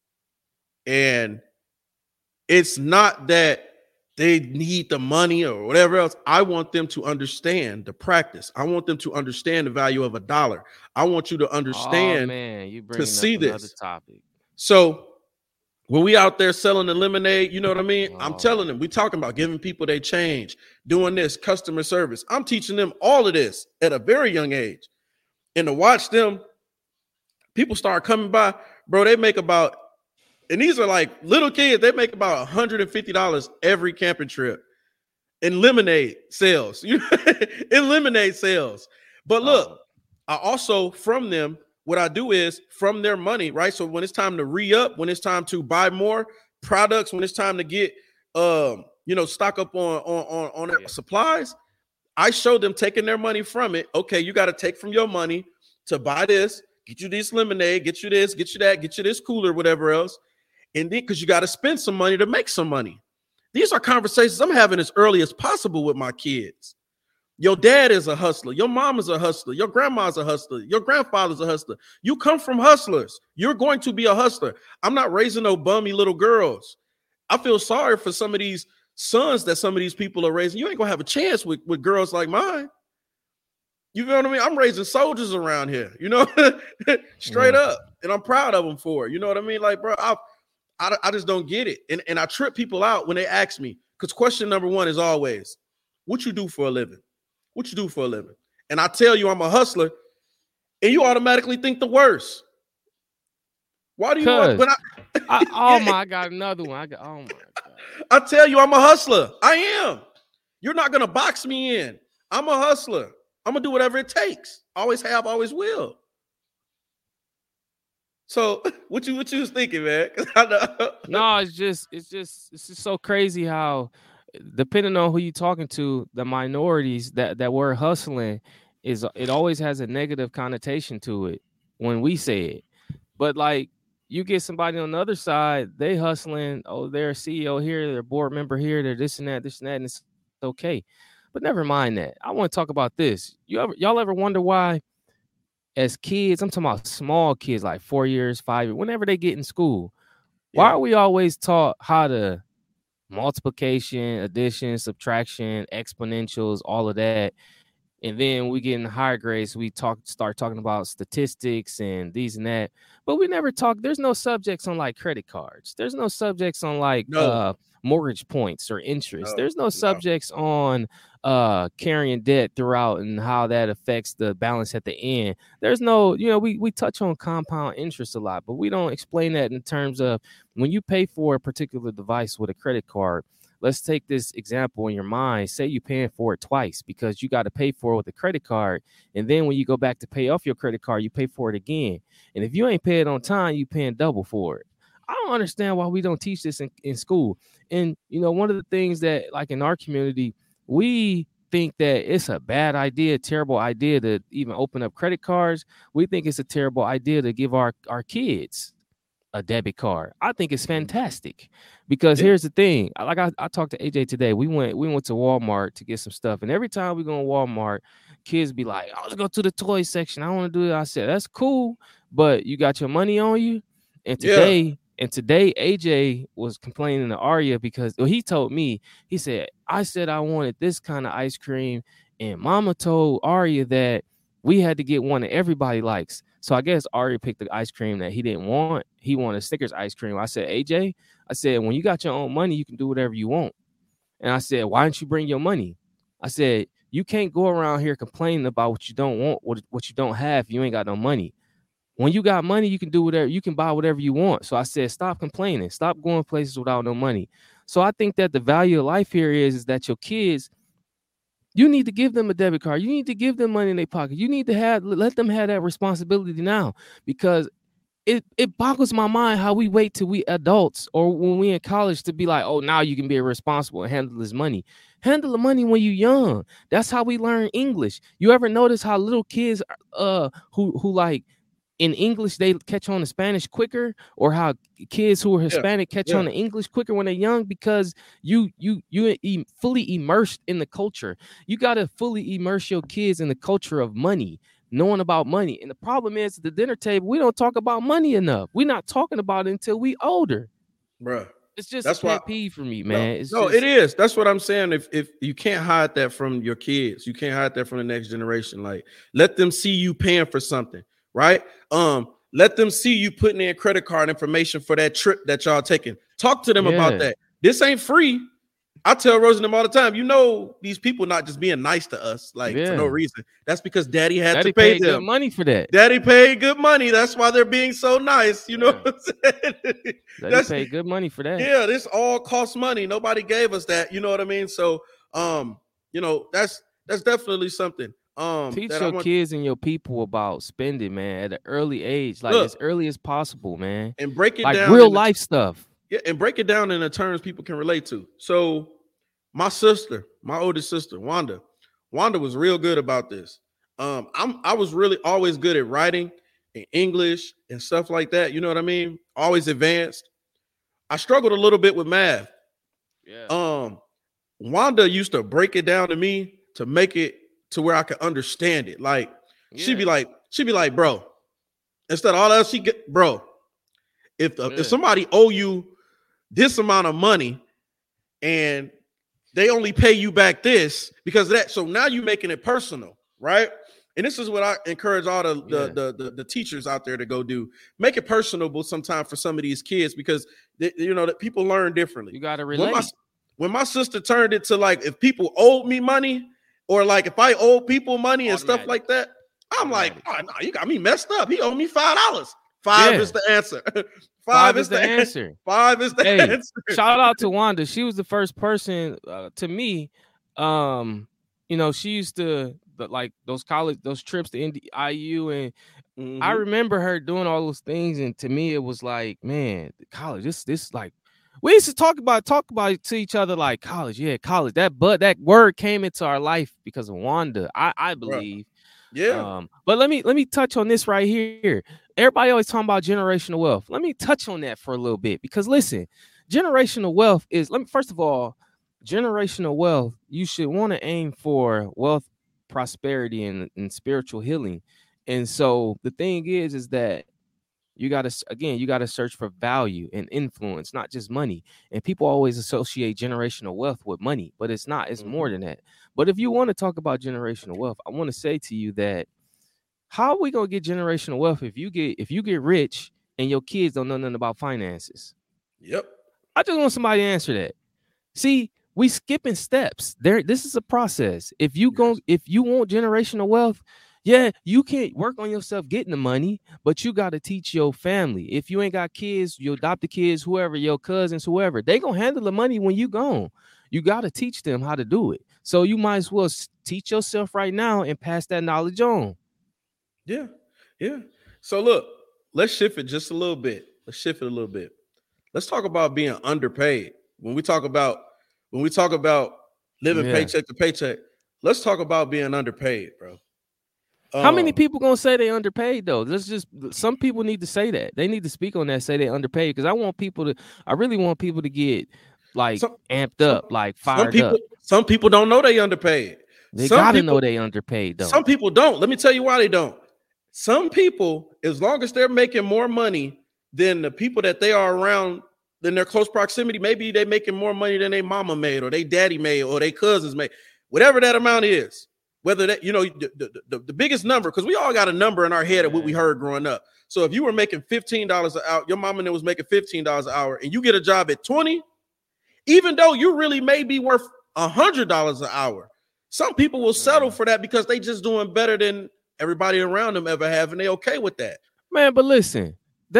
And it's not that they need the money or whatever else. I want them to understand the practice. I want them to understand the value of $1. I want you to understand to see this topic. So when we out there selling the lemonade, you know what I mean? I'm telling them, we talking about giving people their change, doing this, customer service. I'm teaching them all of this at a very young age. And to watch them, people start coming by, bro, they make about, and these are like little kids, they make about $150 every camping trip in lemonade sales. In lemonade sales. But look, I also, from them, what I do is from their money, right? So when it's time to re-up, when it's time to buy more products, when it's time to get stock up on supplies, I show them taking their money from it. Okay, you got to take from your money to buy this, get you this lemonade, get you this, get you that, get you this cooler, whatever else. And then because you got to spend some money to make some money. These are conversations I'm having as early as possible with my kids. Your dad is a hustler. Your mom is a hustler. Your grandma's a hustler. Your grandfather's a hustler. You come from hustlers. You're going to be a hustler. I'm not raising no bummy little girls. I feel sorry for some of these sons that some of these people are raising. You ain't going to have a chance with girls like mine. You know what I mean? I'm raising soldiers around here, straight up. And I'm proud of them for it. You know what I mean? Like, bro, I just don't get it. And I trip people out when they ask me, because question number one is always, what you do for a living? What you do for a living? And I tell you I'm a hustler, and you automatically think the worst. Why do you want when I got another one. Oh my God. I tell you I'm a hustler. I am. You're not gonna box me in. I'm a hustler. I'm gonna do whatever it takes. Always have, always will. So what you was thinking, man? No, it's just so crazy how, depending on who you're talking to, the minorities that were hustling it always has a negative connotation to it when we say it. But like you get somebody on the other side, they hustling, they're a CEO here, they're a board member here, they're this and that, and it's okay. But never mind that. I want to talk about this. Y'all ever wonder why, as kids, I'm talking about small kids, like 4 years, 5 years, whenever they get in school, why are we always taught how to multiplication, addition, subtraction, exponentials, all of that? And then we get in higher grades, we start talking about statistics and these and that. But we never talk. There's no subjects on like credit cards. There's no subjects on like No, mortgage points or interest. no, There's no no. subjects on carrying debt throughout and how that affects the balance at the end. There's no, we touch on compound interest a lot, but we don't explain that in terms of when you pay for a particular device with a credit card. Let's take this example in your mind. Say you're paying for it twice because you got to pay for it with a credit card. And then when you go back to pay off your credit card, you pay for it again. And if you ain't pay it on time, you paying double for it. I don't understand why we don't teach this in school. And, one of the things that like in our community, we think that it's a bad idea, terrible idea to even open up credit cards. We think it's a terrible idea to give our kids a debit card. I think it's fantastic because Yeah. here's the thing. I talked to AJ today. We went to Walmart to get some stuff, and every time we go to Walmart, kids be like, "Oh, let's go to the toy section. I want to do it." I said, "That's cool, but you got your money on you." And Yeah. today, AJ was complaining to Arya because he told me, he said, "I said I wanted this kind of ice cream, and Mama told Arya that we had to get one that everybody likes." So I guess Ari picked the ice cream that he didn't want. He wanted Snickers ice cream. I said, AJ, I said, when you got your own money, you can do whatever you want. And I said, why don't you bring your money? I said, you can't go around here complaining about what you don't want, what you don't have. If you ain't got no money. When you got money, you can do whatever, you can buy whatever you want. So I said, stop complaining. Stop going places without no money. So I think that the value of life here is that your kids, you need to give them a debit card. You need to give them money in their pocket. You need to let them have that responsibility now, because it boggles my mind how we wait till we adults or when we in college to be like, oh, now you can be responsible and handle this money. Handle the money when you young. That's how we learn English. You ever notice how little kids who like in English they catch on to Spanish quicker, or how kids who are Yeah. Hispanic catch Yeah. on to English quicker when they're young? Because you fully immersed in the culture. You got to fully immerse your kids in the culture of money, knowing about money. And the problem is, at the dinner table, we don't talk about money enough. We're not talking about it until we older. Bruh. It's just That's a why. pet peeve for me, No, man. It's no, just it is. That's what I'm saying. If you can't hide that from your kids, you can't hide that from the next generation. Like, let them see you paying for something, right? Let them see you putting in credit card information for that trip that y'all taking. Talk to them about yeah, that. This ain't free. I tell Rose and them all the time, these people not just being nice to us, like for no yeah. reason. That's because daddy had Daddy to pay paid good them. money for that. Daddy paid good money. That's why they're being so nice. You know Yeah. what I'm saying? Daddy paid good money for that. Yeah, this all costs money. Nobody gave us that. You know what I mean? So, that's definitely something. Teach That I your want. kids and your people about spending, man, at an early age, like Look, as early as possible, man. and break it Like down real life stuff. and break it down in the terms people can relate to. So, my sister, my oldest sister, Wanda was real good about this. I was really always good at writing and English and stuff like that. You know what I mean? Always advanced. I struggled a little bit with math. Yeah. Wanda used to break it down to me to make it to where I could understand it. Like she'd be like, bro, instead of all else, she get, bro, if somebody owe you this amount of money and they only pay you back this because of that, so now you're making it personal, right? And this is what I encourage all the teachers out there to go do. Make it personable sometimes for some of these kids, because that people learn differently. You gotta relate. When my sister turned it to like, if people owed me money, or like if I owe people money and stuff like that, I'm like, oh no, you got me messed up. He owed me $5. Five is the answer. Five is the answer. 5 is the answer. Shout out to Wanda. She was the first person to me. She used to like those trips to IU, and I remember her doing all those things. And to me, it was like, man, college. This like, we used to talk about it to each other like college. Yeah, college. That word came into our life because of Wanda. I believe. Yeah. But let me touch on this right here. Everybody always talking about generational wealth. Let me touch on that for a little bit, because listen, generational wealth is, first of all, generational wealth, you should want to aim for wealth, prosperity, and spiritual healing. And so the thing is that You got to search for value and influence, not just money. And people always associate generational wealth with money, but it's not. It's more than that. But if you want to talk about generational wealth, I want to say to you that how are we gonna get generational wealth if you get rich and your kids don't know nothing about finances? Yep. I just want somebody to answer that. See, we skipping steps. This is a process. If you want generational wealth, yeah, you can't work on yourself getting the money, but you got to teach your family. If you ain't got kids, your adopted kids, whoever, your cousins, whoever, they gonna handle the money when you gone. You got to teach them how to do it. So you might as well teach yourself right now and pass that knowledge on. Yeah. Yeah. So look, let's shift it just a little bit. Let's talk about being underpaid. When we talk about living paycheck to paycheck, let's talk about being underpaid, bro. How many people gonna say they underpaid though? Some people need to say that. They need to speak on that, say they underpaid. Because I really want people to get like amped up, like fired up. Some people don't know they underpaid. They gotta know they underpaid though. Some people don't. Let me tell you why they don't. Some people, as long as they're making more money than the people that they are around, than their close proximity, maybe they're making more money than their mama made or they daddy made or their cousins made, whatever that amount is. Whether that, the biggest number, because we all got a number in our head of what we heard growing up. So if you were making $15 an hour, your mama was making $15 an hour, and you get a job at 20, even though you really may be worth $100 an hour, some people will settle for that because they just doing better than everybody around them ever have, and they okay with that. Man, but listen,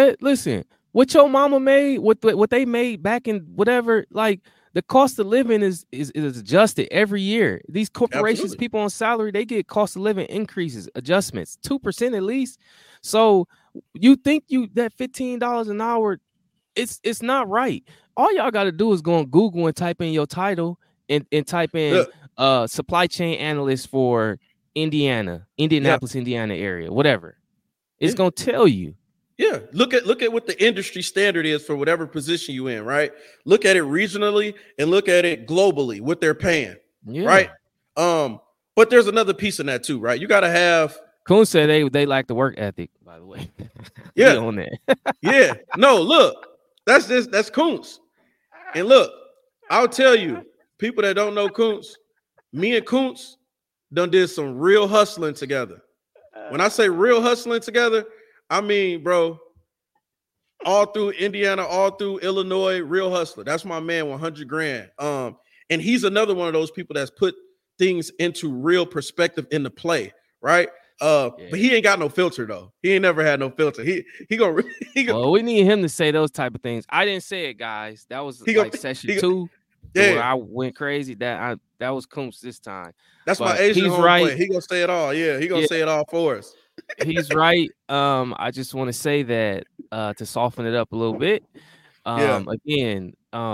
what your mama made, what they made back in whatever, like the cost of living is adjusted every year. These corporations, Absolutely. People on salary, they get cost of living increases, adjustments, 2% at least. So you think that $15 an hour, it's not right. All y'all got to do is go on Google and type in your title and type in supply chain analyst for Indianapolis, Indiana area, whatever. It's gonna tell you. Yeah, look at what the industry standard is for whatever position you in, right? Look at it regionally and look at it globally, what they're paying, right? But there's another piece in that too, right? You got to have. Coon said they like the work ethic, by the way. Yeah, on that. Yeah, no, look, that's Coons, and look, I'll tell you, people that don't know Coons, me and Coons done did some real hustling together. When I say real hustling together, I mean, bro, all through Indiana, all through Illinois, real hustler. That's my man, 100 grand. And he's another one of those people that's put things into real perspective in the play, right? But he ain't got no filter though. He ain't never had no filter. He gonna. Well, we need him to say those type of things. I didn't say it, guys. That was session 2. Where I went crazy. That was Coombs this time. That's my Asian homeboy. Right. He gonna say it all. Yeah, he gonna say it all for us. He's right. I just want to say that to soften it up a little bit. Again,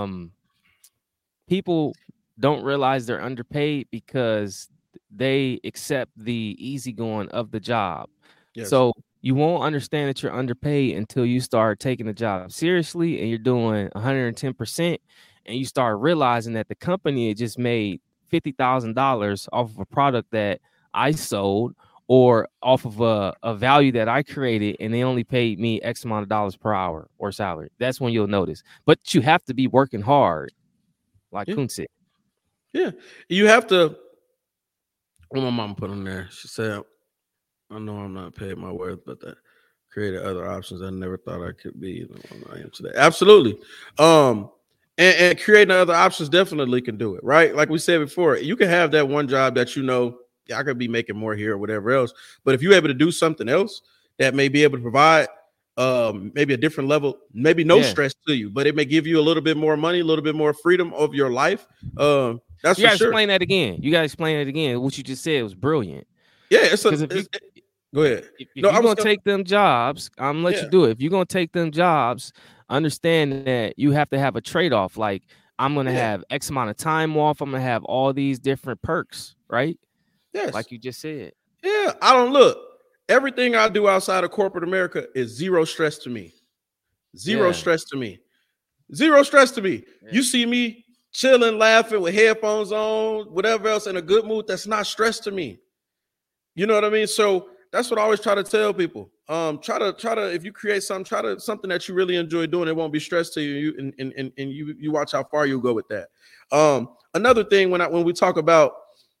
people don't realize they're underpaid because they accept the easygoing of the job. Yes. So you won't understand that you're underpaid until you start taking the job seriously and you're doing 110%, and you start realizing that the company had just made $50,000 off of a product that I sold, or off of a value that I created, and they only paid me X amount of dollars per hour or salary. That's when you'll notice. But you have to be working hard, like Kuhn said. Yeah, you have to. What my mom put on there, she said, I know I'm not paid my worth, but that created other options I never thought I could be. I am today. Absolutely. And creating other options definitely can do it, right? Like we said before, you can have that one job that I could be making more here or whatever else. But if you're able to do something else that may be able to provide maybe a different level, maybe no stress to you, but it may give you a little bit more money, a little bit more freedom of your life. That's you gotta explain that again. You gotta explain it again. What you just said was brilliant. Yeah, go ahead. If you're gonna take them jobs, I'm gonna let you do it. If you're gonna take them jobs, understand that you have to have a trade-off. Like, I'm gonna have X amount of time off. I'm gonna have all these different perks, right? Yes. Like you just said. Yeah, I don't look. Everything I do outside of corporate America is zero stress to me. Zero stress to me. Zero stress to me. Yeah. You see me chilling, laughing with headphones on, whatever else, in a good mood. That's not stress to me. You know what I mean? So That's what I always try to tell people. Try to if you create something, something that you really enjoy doing, it won't be stress to you, and you watch how far you go with that. Another thing when we talk about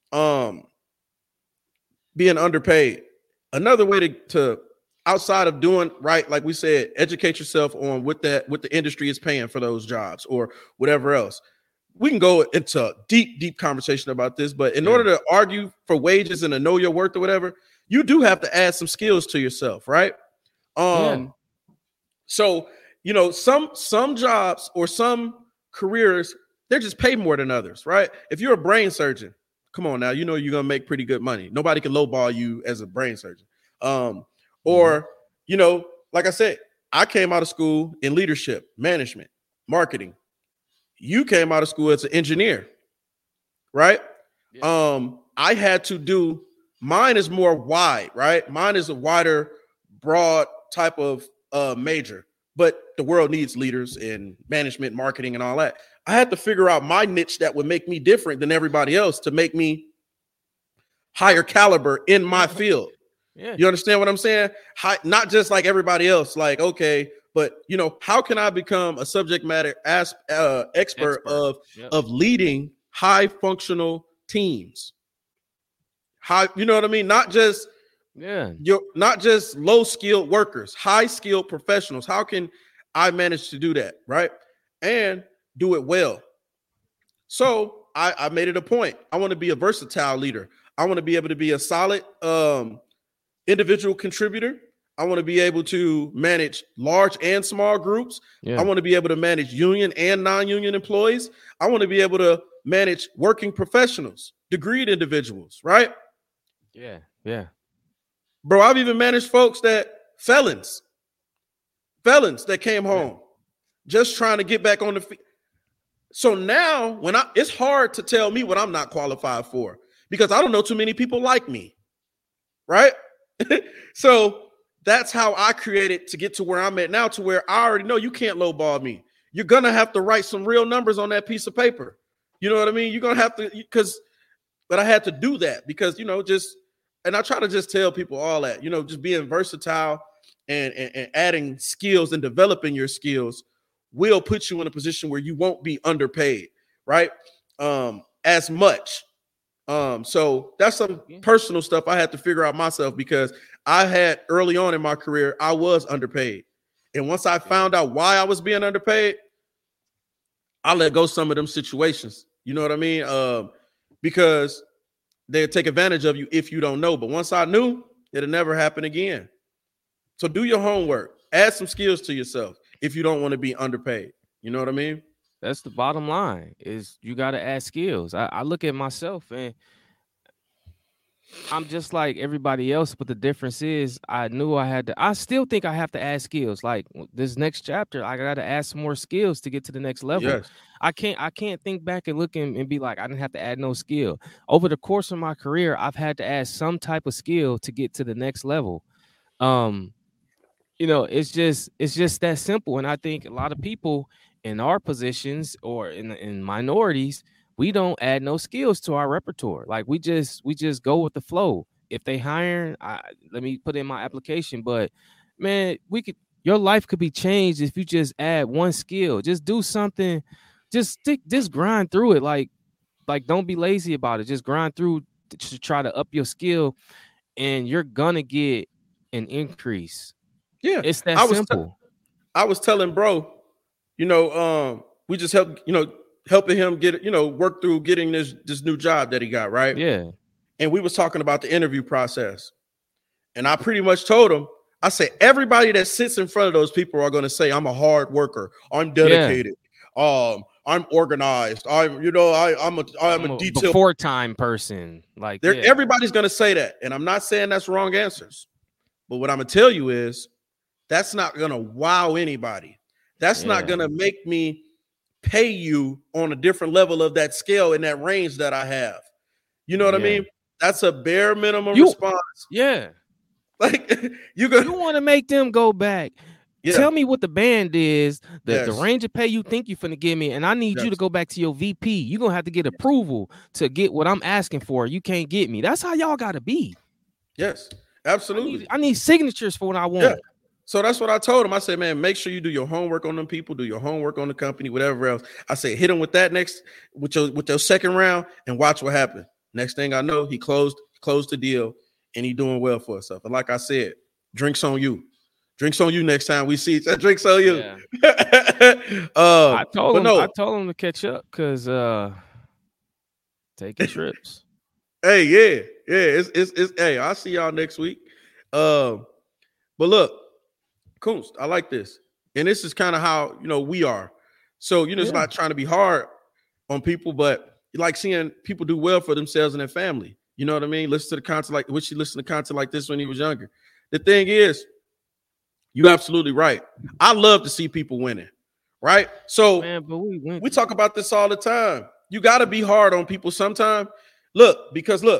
being underpaid, another way to outside of doing right, like we said, educate yourself on what the industry is paying for those jobs or whatever else. We can go into deep conversation about this, but in order to argue for wages and to know your worth or whatever, you do have to add some skills to yourself, right? So, some jobs or some careers, they're just paid more than others, right? If you're a brain surgeon, come on now, you're going to make pretty good money. Nobody can lowball you as a brain surgeon. Or, like I said, I came out of school in leadership, management, marketing. You came out of school as an engineer, right? Yeah. I had to do, mine is more wide, right? Mine is a wider, broad type of major, but the world needs leaders in management, marketing, and all that. I had to figure out my niche that would make me different than everybody else to make me higher caliber in my field. Yeah. You understand what I'm saying? Not just like everybody else, like, okay, but how can I become a subject matter expert of leading high functional teams? How, you know what I mean? Not just not just low skilled workers, high skilled professionals. How can I manage to do that, right? And do it well. So I made it a point. I want to be a versatile leader. I want to be able to be a solid individual contributor. I want to be able to manage large and small groups. Yeah. I want to be able to manage union and non-union employees. I want to be able to manage working professionals, degreed individuals, right? Yeah, yeah. Bro, I've even managed folks felons that came home just trying to get back on the feet. So now it's hard to tell me what I'm not qualified for because I don't know too many people like me, right? So that's how I created to get to where I'm at now, to where I already know you can't lowball me. You're going to have to write some real numbers on that piece of paper. You know what I mean? You're going to have to, but I had to do that because, and I try to just tell people all that, just being versatile and adding skills and developing your skills will put you in a position where you won't be underpaid, right? As much. So that's some personal stuff I had to figure out myself because I had early on in my career, I was underpaid. And once I found out why I was being underpaid, I let go some of them situations. You know what I mean? Because they'll take advantage of you if you don't know. But once I knew, it'll never happen again. So do your homework. Add some skills to yourself if you don't want to be underpaid. You know what I mean? That's the bottom line is you got to add skills. I look at myself and I'm just like everybody else, but the difference is I still think I have to add skills. Like this next chapter, I got to add some more skills to get to the next level. Yes. I can't think back and look and be like, I didn't have to add no skill. Over the course of my career, I've had to add some type of skill to get to the next level. It's just that simple. And I think a lot of people in our positions or in minorities, we don't add no skills to our repertoire. Like we just go with the flow. If they hire, let me put in my application. But man, your life could be changed if you just add one skill. Just do something. Just grind through it. Like don't be lazy about it. Just grind through to try to up your skill, and you're gonna get an increase. Yeah, it's that simple. I was telling bro, we just helping him get, work through getting this new job that he got, right? Yeah. And we was talking about the interview process. And I pretty much told him, I said, everybody that sits in front of those people are going to say, I'm a hard worker. I'm dedicated. Yeah. I'm organized. I'm a detailed before time person. Like everybody's going to say that. And I'm not saying that's wrong answers. But what I'm going to tell you is that's not going to wow anybody. That's not going to make me pay you on a different level of that scale in that range that I have. You know what I mean? That's a bare minimum response. Yeah. Like you want to make them go back. Yeah. Tell me what the band is, the range of pay you think you're finna give me, and I need you to go back to your VP. You're gonna have to get approval to get what I'm asking for. You can't get me. That's how y'all gotta be. Yes. Absolutely. I need signatures for what I want. Yeah. So that's what I told him. I said, man, make sure you do your homework on them people, do your homework on the company, whatever else. I said, hit him with that next with your second round and watch what happened. Next thing I know, he closed the deal and he doing well for himself. And like I said, drinks on you. Drinks on you next time we see each other. Drinks on you. Yeah. I told him to catch up because taking trips. Hey, yeah. It's hey, I'll see y'all next week. But look, Kunst, I like this. And this is kind of how, we are. So, it's not trying to be hard on people, but you like seeing people do well for themselves and their family. You know what I mean? Listen to the content like, wish you listened to content like this when he was younger. The thing is, you're absolutely right. I love to see people winning, right? So but we talk about this all the time. You got to be hard on people sometime. Look, the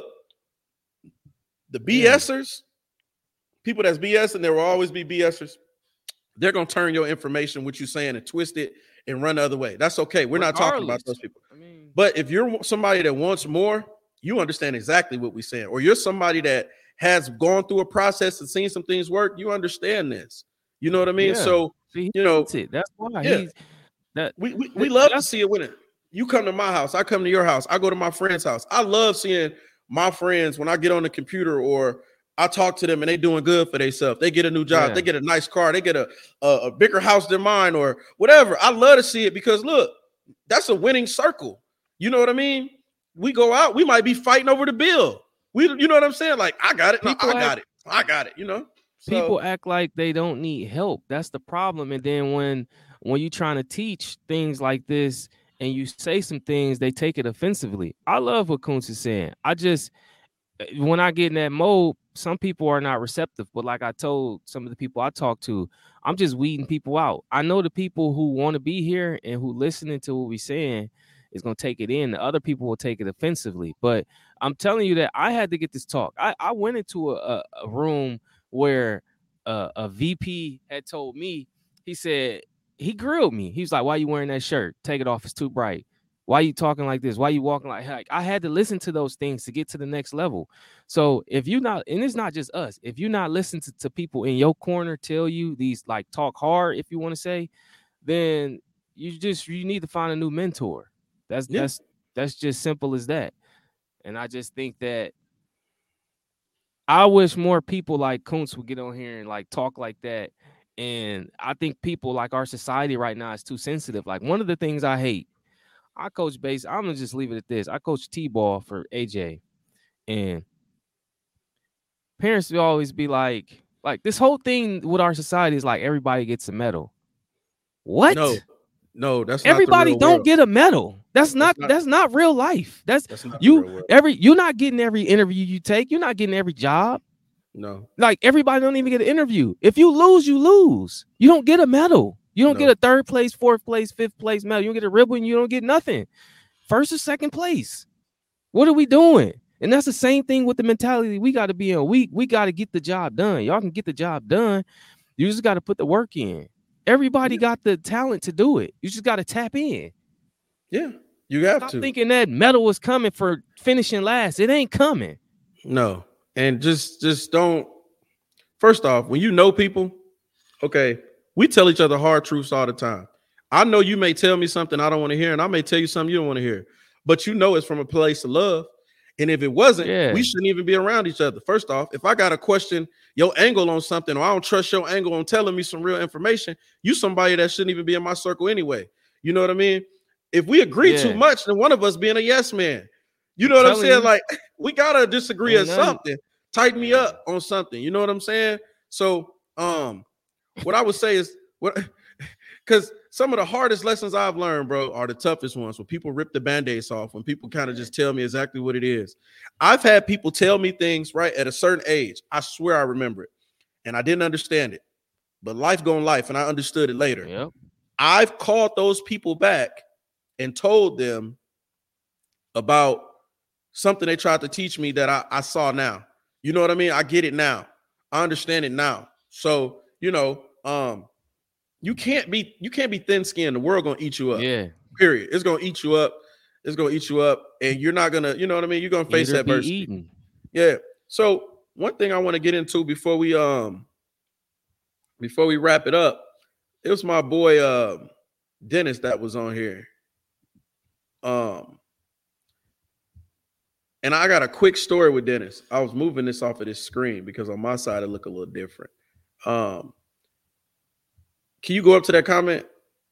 BSers, people that's BS, and there will always be BSers. They're going to turn your information, what you're saying, and twist it and run the other way. That's okay. We're not talking about those people. But if you're somebody that wants more, you understand exactly what we're saying. Or you're somebody that has gone through a process and seen some things work, you understand this. You know what I mean? Yeah. So, that's why we love to see it winning. You come to my house, I come to your house, I go to my friend's house. I love seeing my friends when I get on the computer or I talk to them and they doing good for themselves. They get a new job, they get a nice car, they get a bigger house than mine or whatever. I love to see it because look, that's a winning circle. You know what I mean? We go out, we might be fighting over the bill. You know what I'm saying? Like, I got it. No, I got it. So, people act like they don't need help. That's the problem. And then when you're trying to teach things like this and you say some things, they take it offensively. I love what Kunst is saying. When I get in that mode, some people are not receptive. But like I told some of the people I talk to, I'm just weeding people out. I know the people who want to be here and who listening to what we're saying is going to take it in. The other people will take it offensively. But I'm telling you that I had to get this talk. I went into a room where a VP had told me, he said, he grilled me. He was like, why you wearing that shirt? Take it off. It's too bright. Why you talking like this? Why you walking like heck? I had to listen to those things to get to the next level. So if you're not, and it's not just us, if you're not listening to people in your corner tell you these, like, talk hard, if you want to say, then you need to find a new mentor. That's just simple as that. And I just think that I wish more people like Kunst would get on here and like talk like that. And I think people like our society right now is too sensitive. Like, one of the things I hate, I coach base. I'm gonna just leave it at this. I coach T-ball for AJ, and parents will always be like this whole thing with our society is like everybody gets a medal. What? No, that's everybody not the real don't world. Get a medal. That's not real life. That's not you're not getting every interview you take. You're not getting every job. No. Like, everybody don't even get an interview. If you lose, you lose. You don't get a medal. You don't get a third place, fourth place, fifth place medal. You don't get a ribbon. You don't get nothing. First or second place. What are we doing? And that's the same thing with the mentality we got to be in. We got to get the job done. Y'all can get the job done. You just got to put the work in. Everybody got the talent to do it. You just got to tap in. Yeah, you have Stop to. thinking that medal is coming for finishing last. It ain't coming. No. And just don't. First off, when you know people, okay, we tell each other hard truths all the time. I know you may tell me something I don't want to hear, and I may tell you something you don't want to hear, but you know it's from a place of love. And if it wasn't, we shouldn't even be around each other. First off, if I got to question your angle on something, or I don't trust your angle on telling me some real information, you somebody that shouldn't even be in my circle anyway. You know what I mean? If we agree too much, then one of us being a yes man. You know what I'm saying? Like, we gotta disagree on something. Tighten me up on something. You know what I'm saying? So, what I would say is, because some of the hardest lessons I've learned, bro, are the toughest ones. When people rip the band-aids off, when people kind of just tell me exactly what it is. I've had people tell me things, right, at a certain age. I swear I remember it, and I didn't understand it. But life gone life, and I understood it later. Yep. I've called those people back and told them about something they tried to teach me that I saw now. You know what I mean? I get it now. I understand it now. So, you can't be thin-skinned. The world gonna eat you up. Yeah. Period. It's gonna eat you up. And you're not gonna, you know what I mean? You're gonna face adversity. Eaten. Yeah. So one thing I want to get into before we wrap it up, it was my boy Dennis that was on here. And I got a quick story with Dennis. I was moving this off of this screen because on my side it looked a little different. Can you go up to that comment?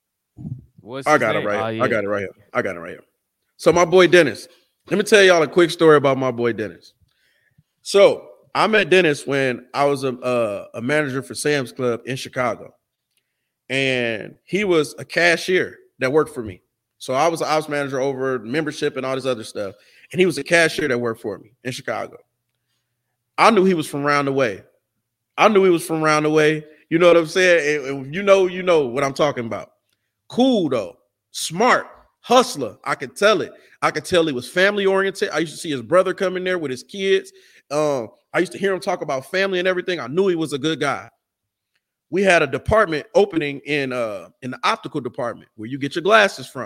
I got it right here. I got it right here. So my boy Dennis. Let me tell y'all a quick story about my boy Dennis. So I met Dennis when I was a manager for Sam's Club in Chicago. And he was a cashier that worked for me. So I was an ops manager over membership and all this other stuff. And he was a cashier that worked for me in Chicago. I knew he was from round the way. You know what I'm saying? And you know what I'm talking about. Cool, though. Smart. Hustler. I could tell it. I could tell he was family oriented. I used to see his brother come in there with his kids. I used to hear him talk about family and everything. I knew he was a good guy. We had a department opening in the optical department where you get your glasses from.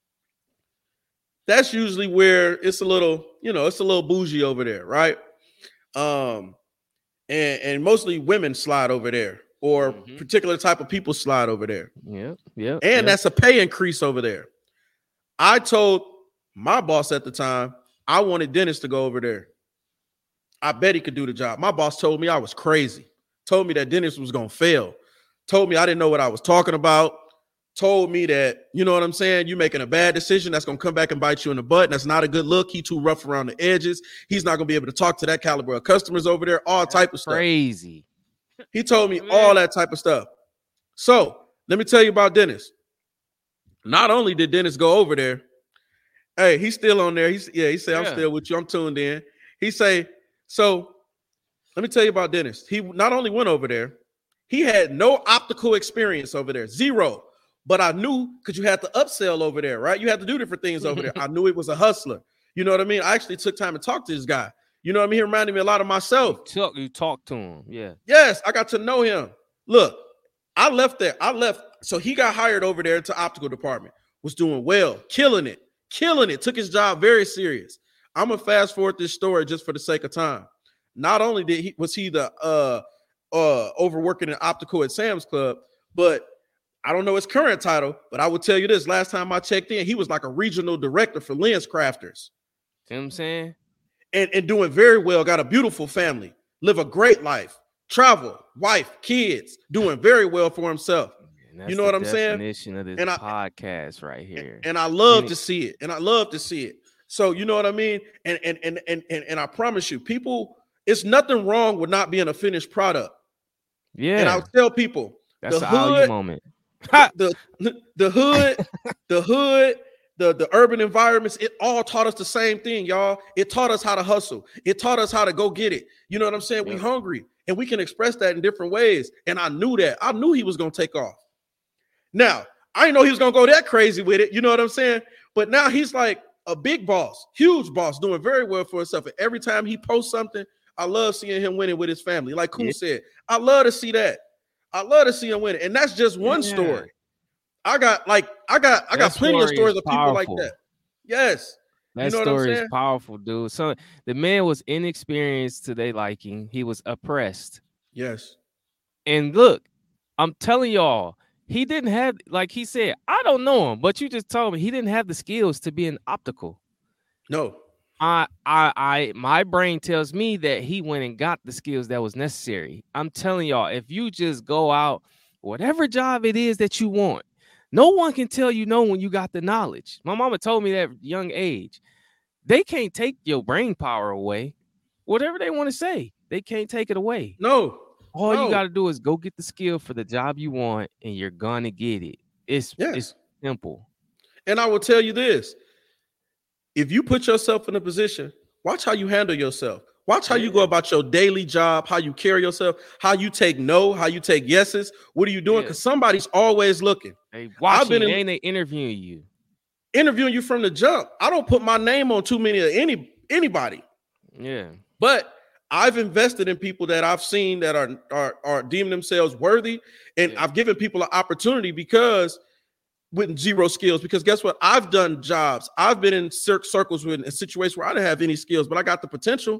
That's usually where it's a little bougie over there, right? And mostly women slide over there, or particular type of people slide over there. Yeah. And that's a pay increase over there. I told my boss at the time I wanted Dennis to go over there. I bet he could do the job. My boss told me I was crazy. Told me that Dennis was going to fail. Told me I didn't know what I was talking about. Told me that, you know what I'm saying, you're making a bad decision that's going to come back and bite you in the butt. And that's not a good look. He too rough around the edges. He's not going to be able to talk to that caliber of customers over there, all type of stuff. Crazy. He told me all that type of stuff. So let me tell you about Dennis. Not only did Dennis go over there, hey, he's still on there. He said, I'm still with you. I'm tuned in. He say, so let me tell you about Dennis. He not only went over there, he had no optical experience over there, zero. But I knew because you had to upsell over there, right? You had to do different things over there. I knew it was a hustler. You know what I mean? I actually took time to talk to this guy. You know what I mean? He reminded me a lot of myself. You talked to him, yeah. Yes, I got to know him. Look, I left there. So he got hired over there into optical department. Was doing well, killing it. Took his job very serious. I'm gonna fast forward this story just for the sake of time. Not only was he the overworking in optical at Sam's Club, but I don't know his current title, but I will tell you this. Last time I checked in, he was like a regional director for Lens Crafters. You know what I'm saying? And doing very well, got a beautiful family, live a great life, travel, wife, kids, doing very well for himself. You know what I'm saying? Definition of this podcast right here. And I love to see it. So you know what I mean? And I promise you, people, it's nothing wrong with not being a finished product. Yeah. And I'll tell people that's the hood moment. the hood, the urban environments, it all taught us the same thing, y'all. It taught us how to hustle. It taught us how to go get it. You know what I'm saying? Yeah. We hungry and we can express that in different ways. And I knew that. I knew he was going to take off. Now, I didn't know he was going to go that crazy with it. You know what I'm saying? But now he's like a big boss, huge boss, doing very well for himself. And every time he posts something, I love seeing him winning with his family. Like Cool said, I love to see that. I love to see him win it. And that's just one story. I got plenty of stories of people like that. Yes. That story is powerful, dude. So the man was inexperienced to their liking. He was oppressed. Yes. And look, I'm telling y'all, he didn't have, like he said, I don't know him, but you just told me he didn't have the skills to be an optical. No. My brain tells me that he went and got the skills that was necessary. I'm telling y'all, if you just go out, whatever job it is that you want, no one can tell you no when you got the knowledge. My mama told me that at a young age. They can't take your brain power away. Whatever they want to say, they can't take it away. No. All you got to do is go get the skill for the job you want, and you're going to get it. It's simple. And I will tell you this. If you put yourself in a position, watch how you handle yourself. Watch how you go about your daily job, how you carry yourself, how you take no, how you take yeses. What are you doing? Because somebody's always looking. Hey, watching, ain't they interviewing you? Interviewing you from the jump. I don't put my name on too many of anybody. Yeah. But I've invested in people that I've seen that are deeming themselves worthy. And I've given people an opportunity because with zero skills, because guess what? I've done jobs. I've been in circles in situations where I didn't have any skills, but I got the potential.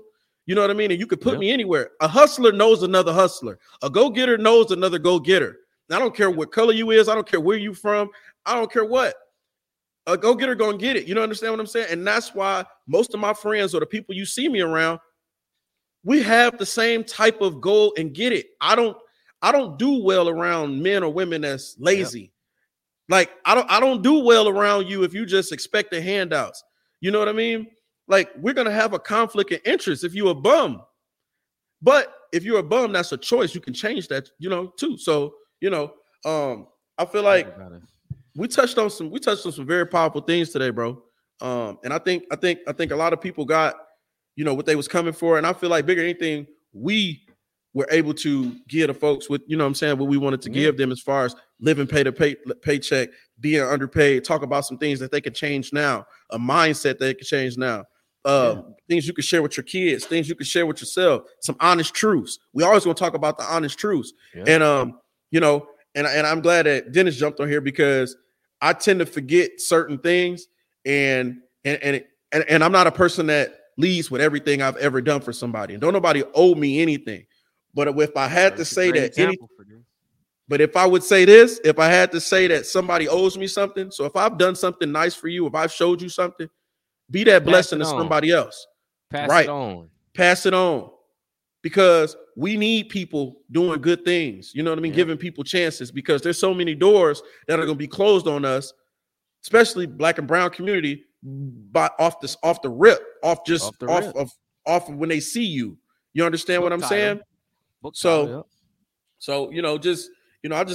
You know what I mean? And you could put me anywhere. A hustler knows another hustler. A go-getter knows another go-getter. I don't care what color you is. I don't care where you from. I don't care what. A go-getter gonna get it. You know, understand what I'm saying? And that's why most of my friends or the people you see me around, we have the same type of goal and get it. I don't do well around men or women that's lazy. Yep. Like I don't do well around you if you just expect the handouts. You know what I mean? Like we're gonna have a conflict of interest if you're a bum. But if you're a bum, that's a choice. You can change that, you know, too. So, you know, I feel like we touched on some very powerful things today, bro. And I think a lot of people got, you know, what they was coming for. And I feel like bigger than anything, we were able to give the folks with, you know what I'm saying, what we wanted to give them as far as living paycheck, being underpaid, talk about some things that they can change now, a mindset they can change now, things you can share with your kids, things you can share with yourself, some honest truths. We always going to talk about the honest truths. And, you know, and I'm glad that Dennis jumped on here because I tend to forget certain things and I'm not a person that leads with everything I've ever done for somebody. And don't nobody owe me anything. But if I had to say that, but if I would say this, if I had to say that somebody owes me something, so if I've done something nice for you, if I've showed you something, be that blessing to somebody else. Pass it on. Because we need people doing good things. You know what I mean? Giving people chances because there's so many doors that are going to be closed on us, especially Black and brown community, off the rip of when they see you. You understand what I'm saying? So, you know, just, you know,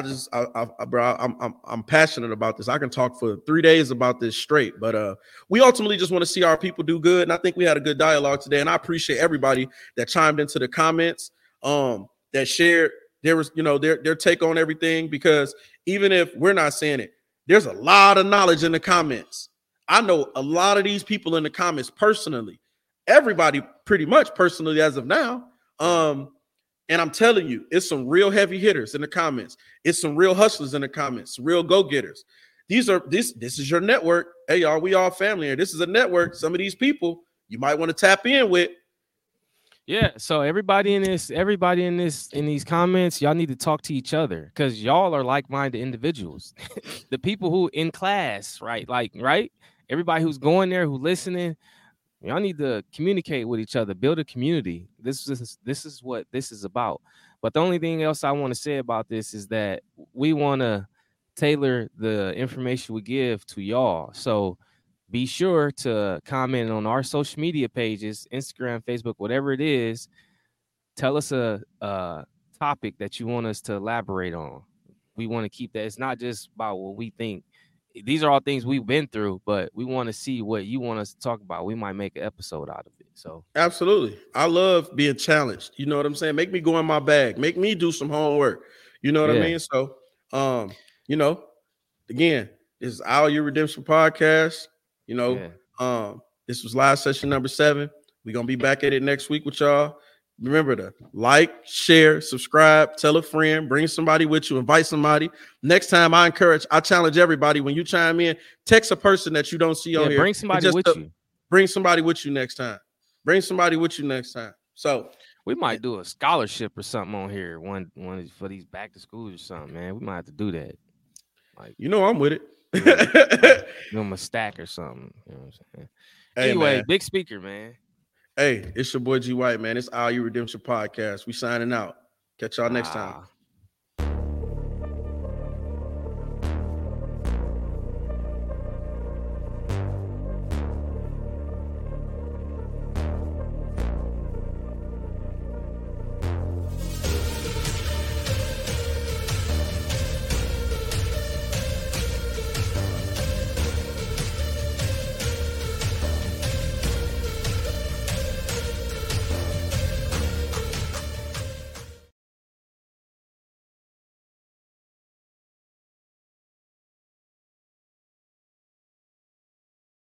I'm passionate about this. I can talk for 3 days about this straight, but we ultimately just want to see our people do good. And I think we had a good dialogue today. And I appreciate everybody that chimed into the comments, that shared their take on everything, because even if we're not saying it, there's a lot of knowledge in the comments. I know a lot of these people in the comments personally, everybody pretty much personally as of now. And I'm telling you, it's some real heavy hitters in the comments. It's some real hustlers in the comments, some real go-getters. This is your network. Hey, y'all, we all family here. This is a network. Some of these people you might want to tap in with. Yeah. So everybody in these comments, y'all need to talk to each other because y'all are like-minded individuals. The people who in class, right? Everybody who's going there, who listening. Y'all need to communicate with each other, build a community. This is what this is about. But the only thing else I want to say about this is that we want to tailor the information we give to y'all. So be sure to comment on our social media pages, Instagram, Facebook, whatever it is. Tell us a topic that you want us to elaborate on. We want to keep that. It's not just about what we think. These are all things we've been through, but we want to see what you want us to talk about. We might make an episode out of it. So absolutely. I love being challenged. You know what I'm saying? Make me go in my bag. Make me do some homework. You know what I mean? So, you know, again, this is Our Year Redemption Podcast. You know, this was live session number 7. We're going to be back at it next week with y'all. Remember to like, share, subscribe, tell a friend, bring somebody with you, invite somebody. Next time I challenge everybody, when you chime in, text a person that you don't see on here. Bring somebody with you. Bring somebody with you next time. So we might do a scholarship or something on here. One for these back to schools or something, man. We might have to do that. Like, you know, I'm with it. Give them a stack or something. You know what I'm saying? Hey, anyway, man. Big speaker, man. Hey, it's your boy G White, man. It's Our Year Redemption Podcast. We signing out. Catch y'all next time.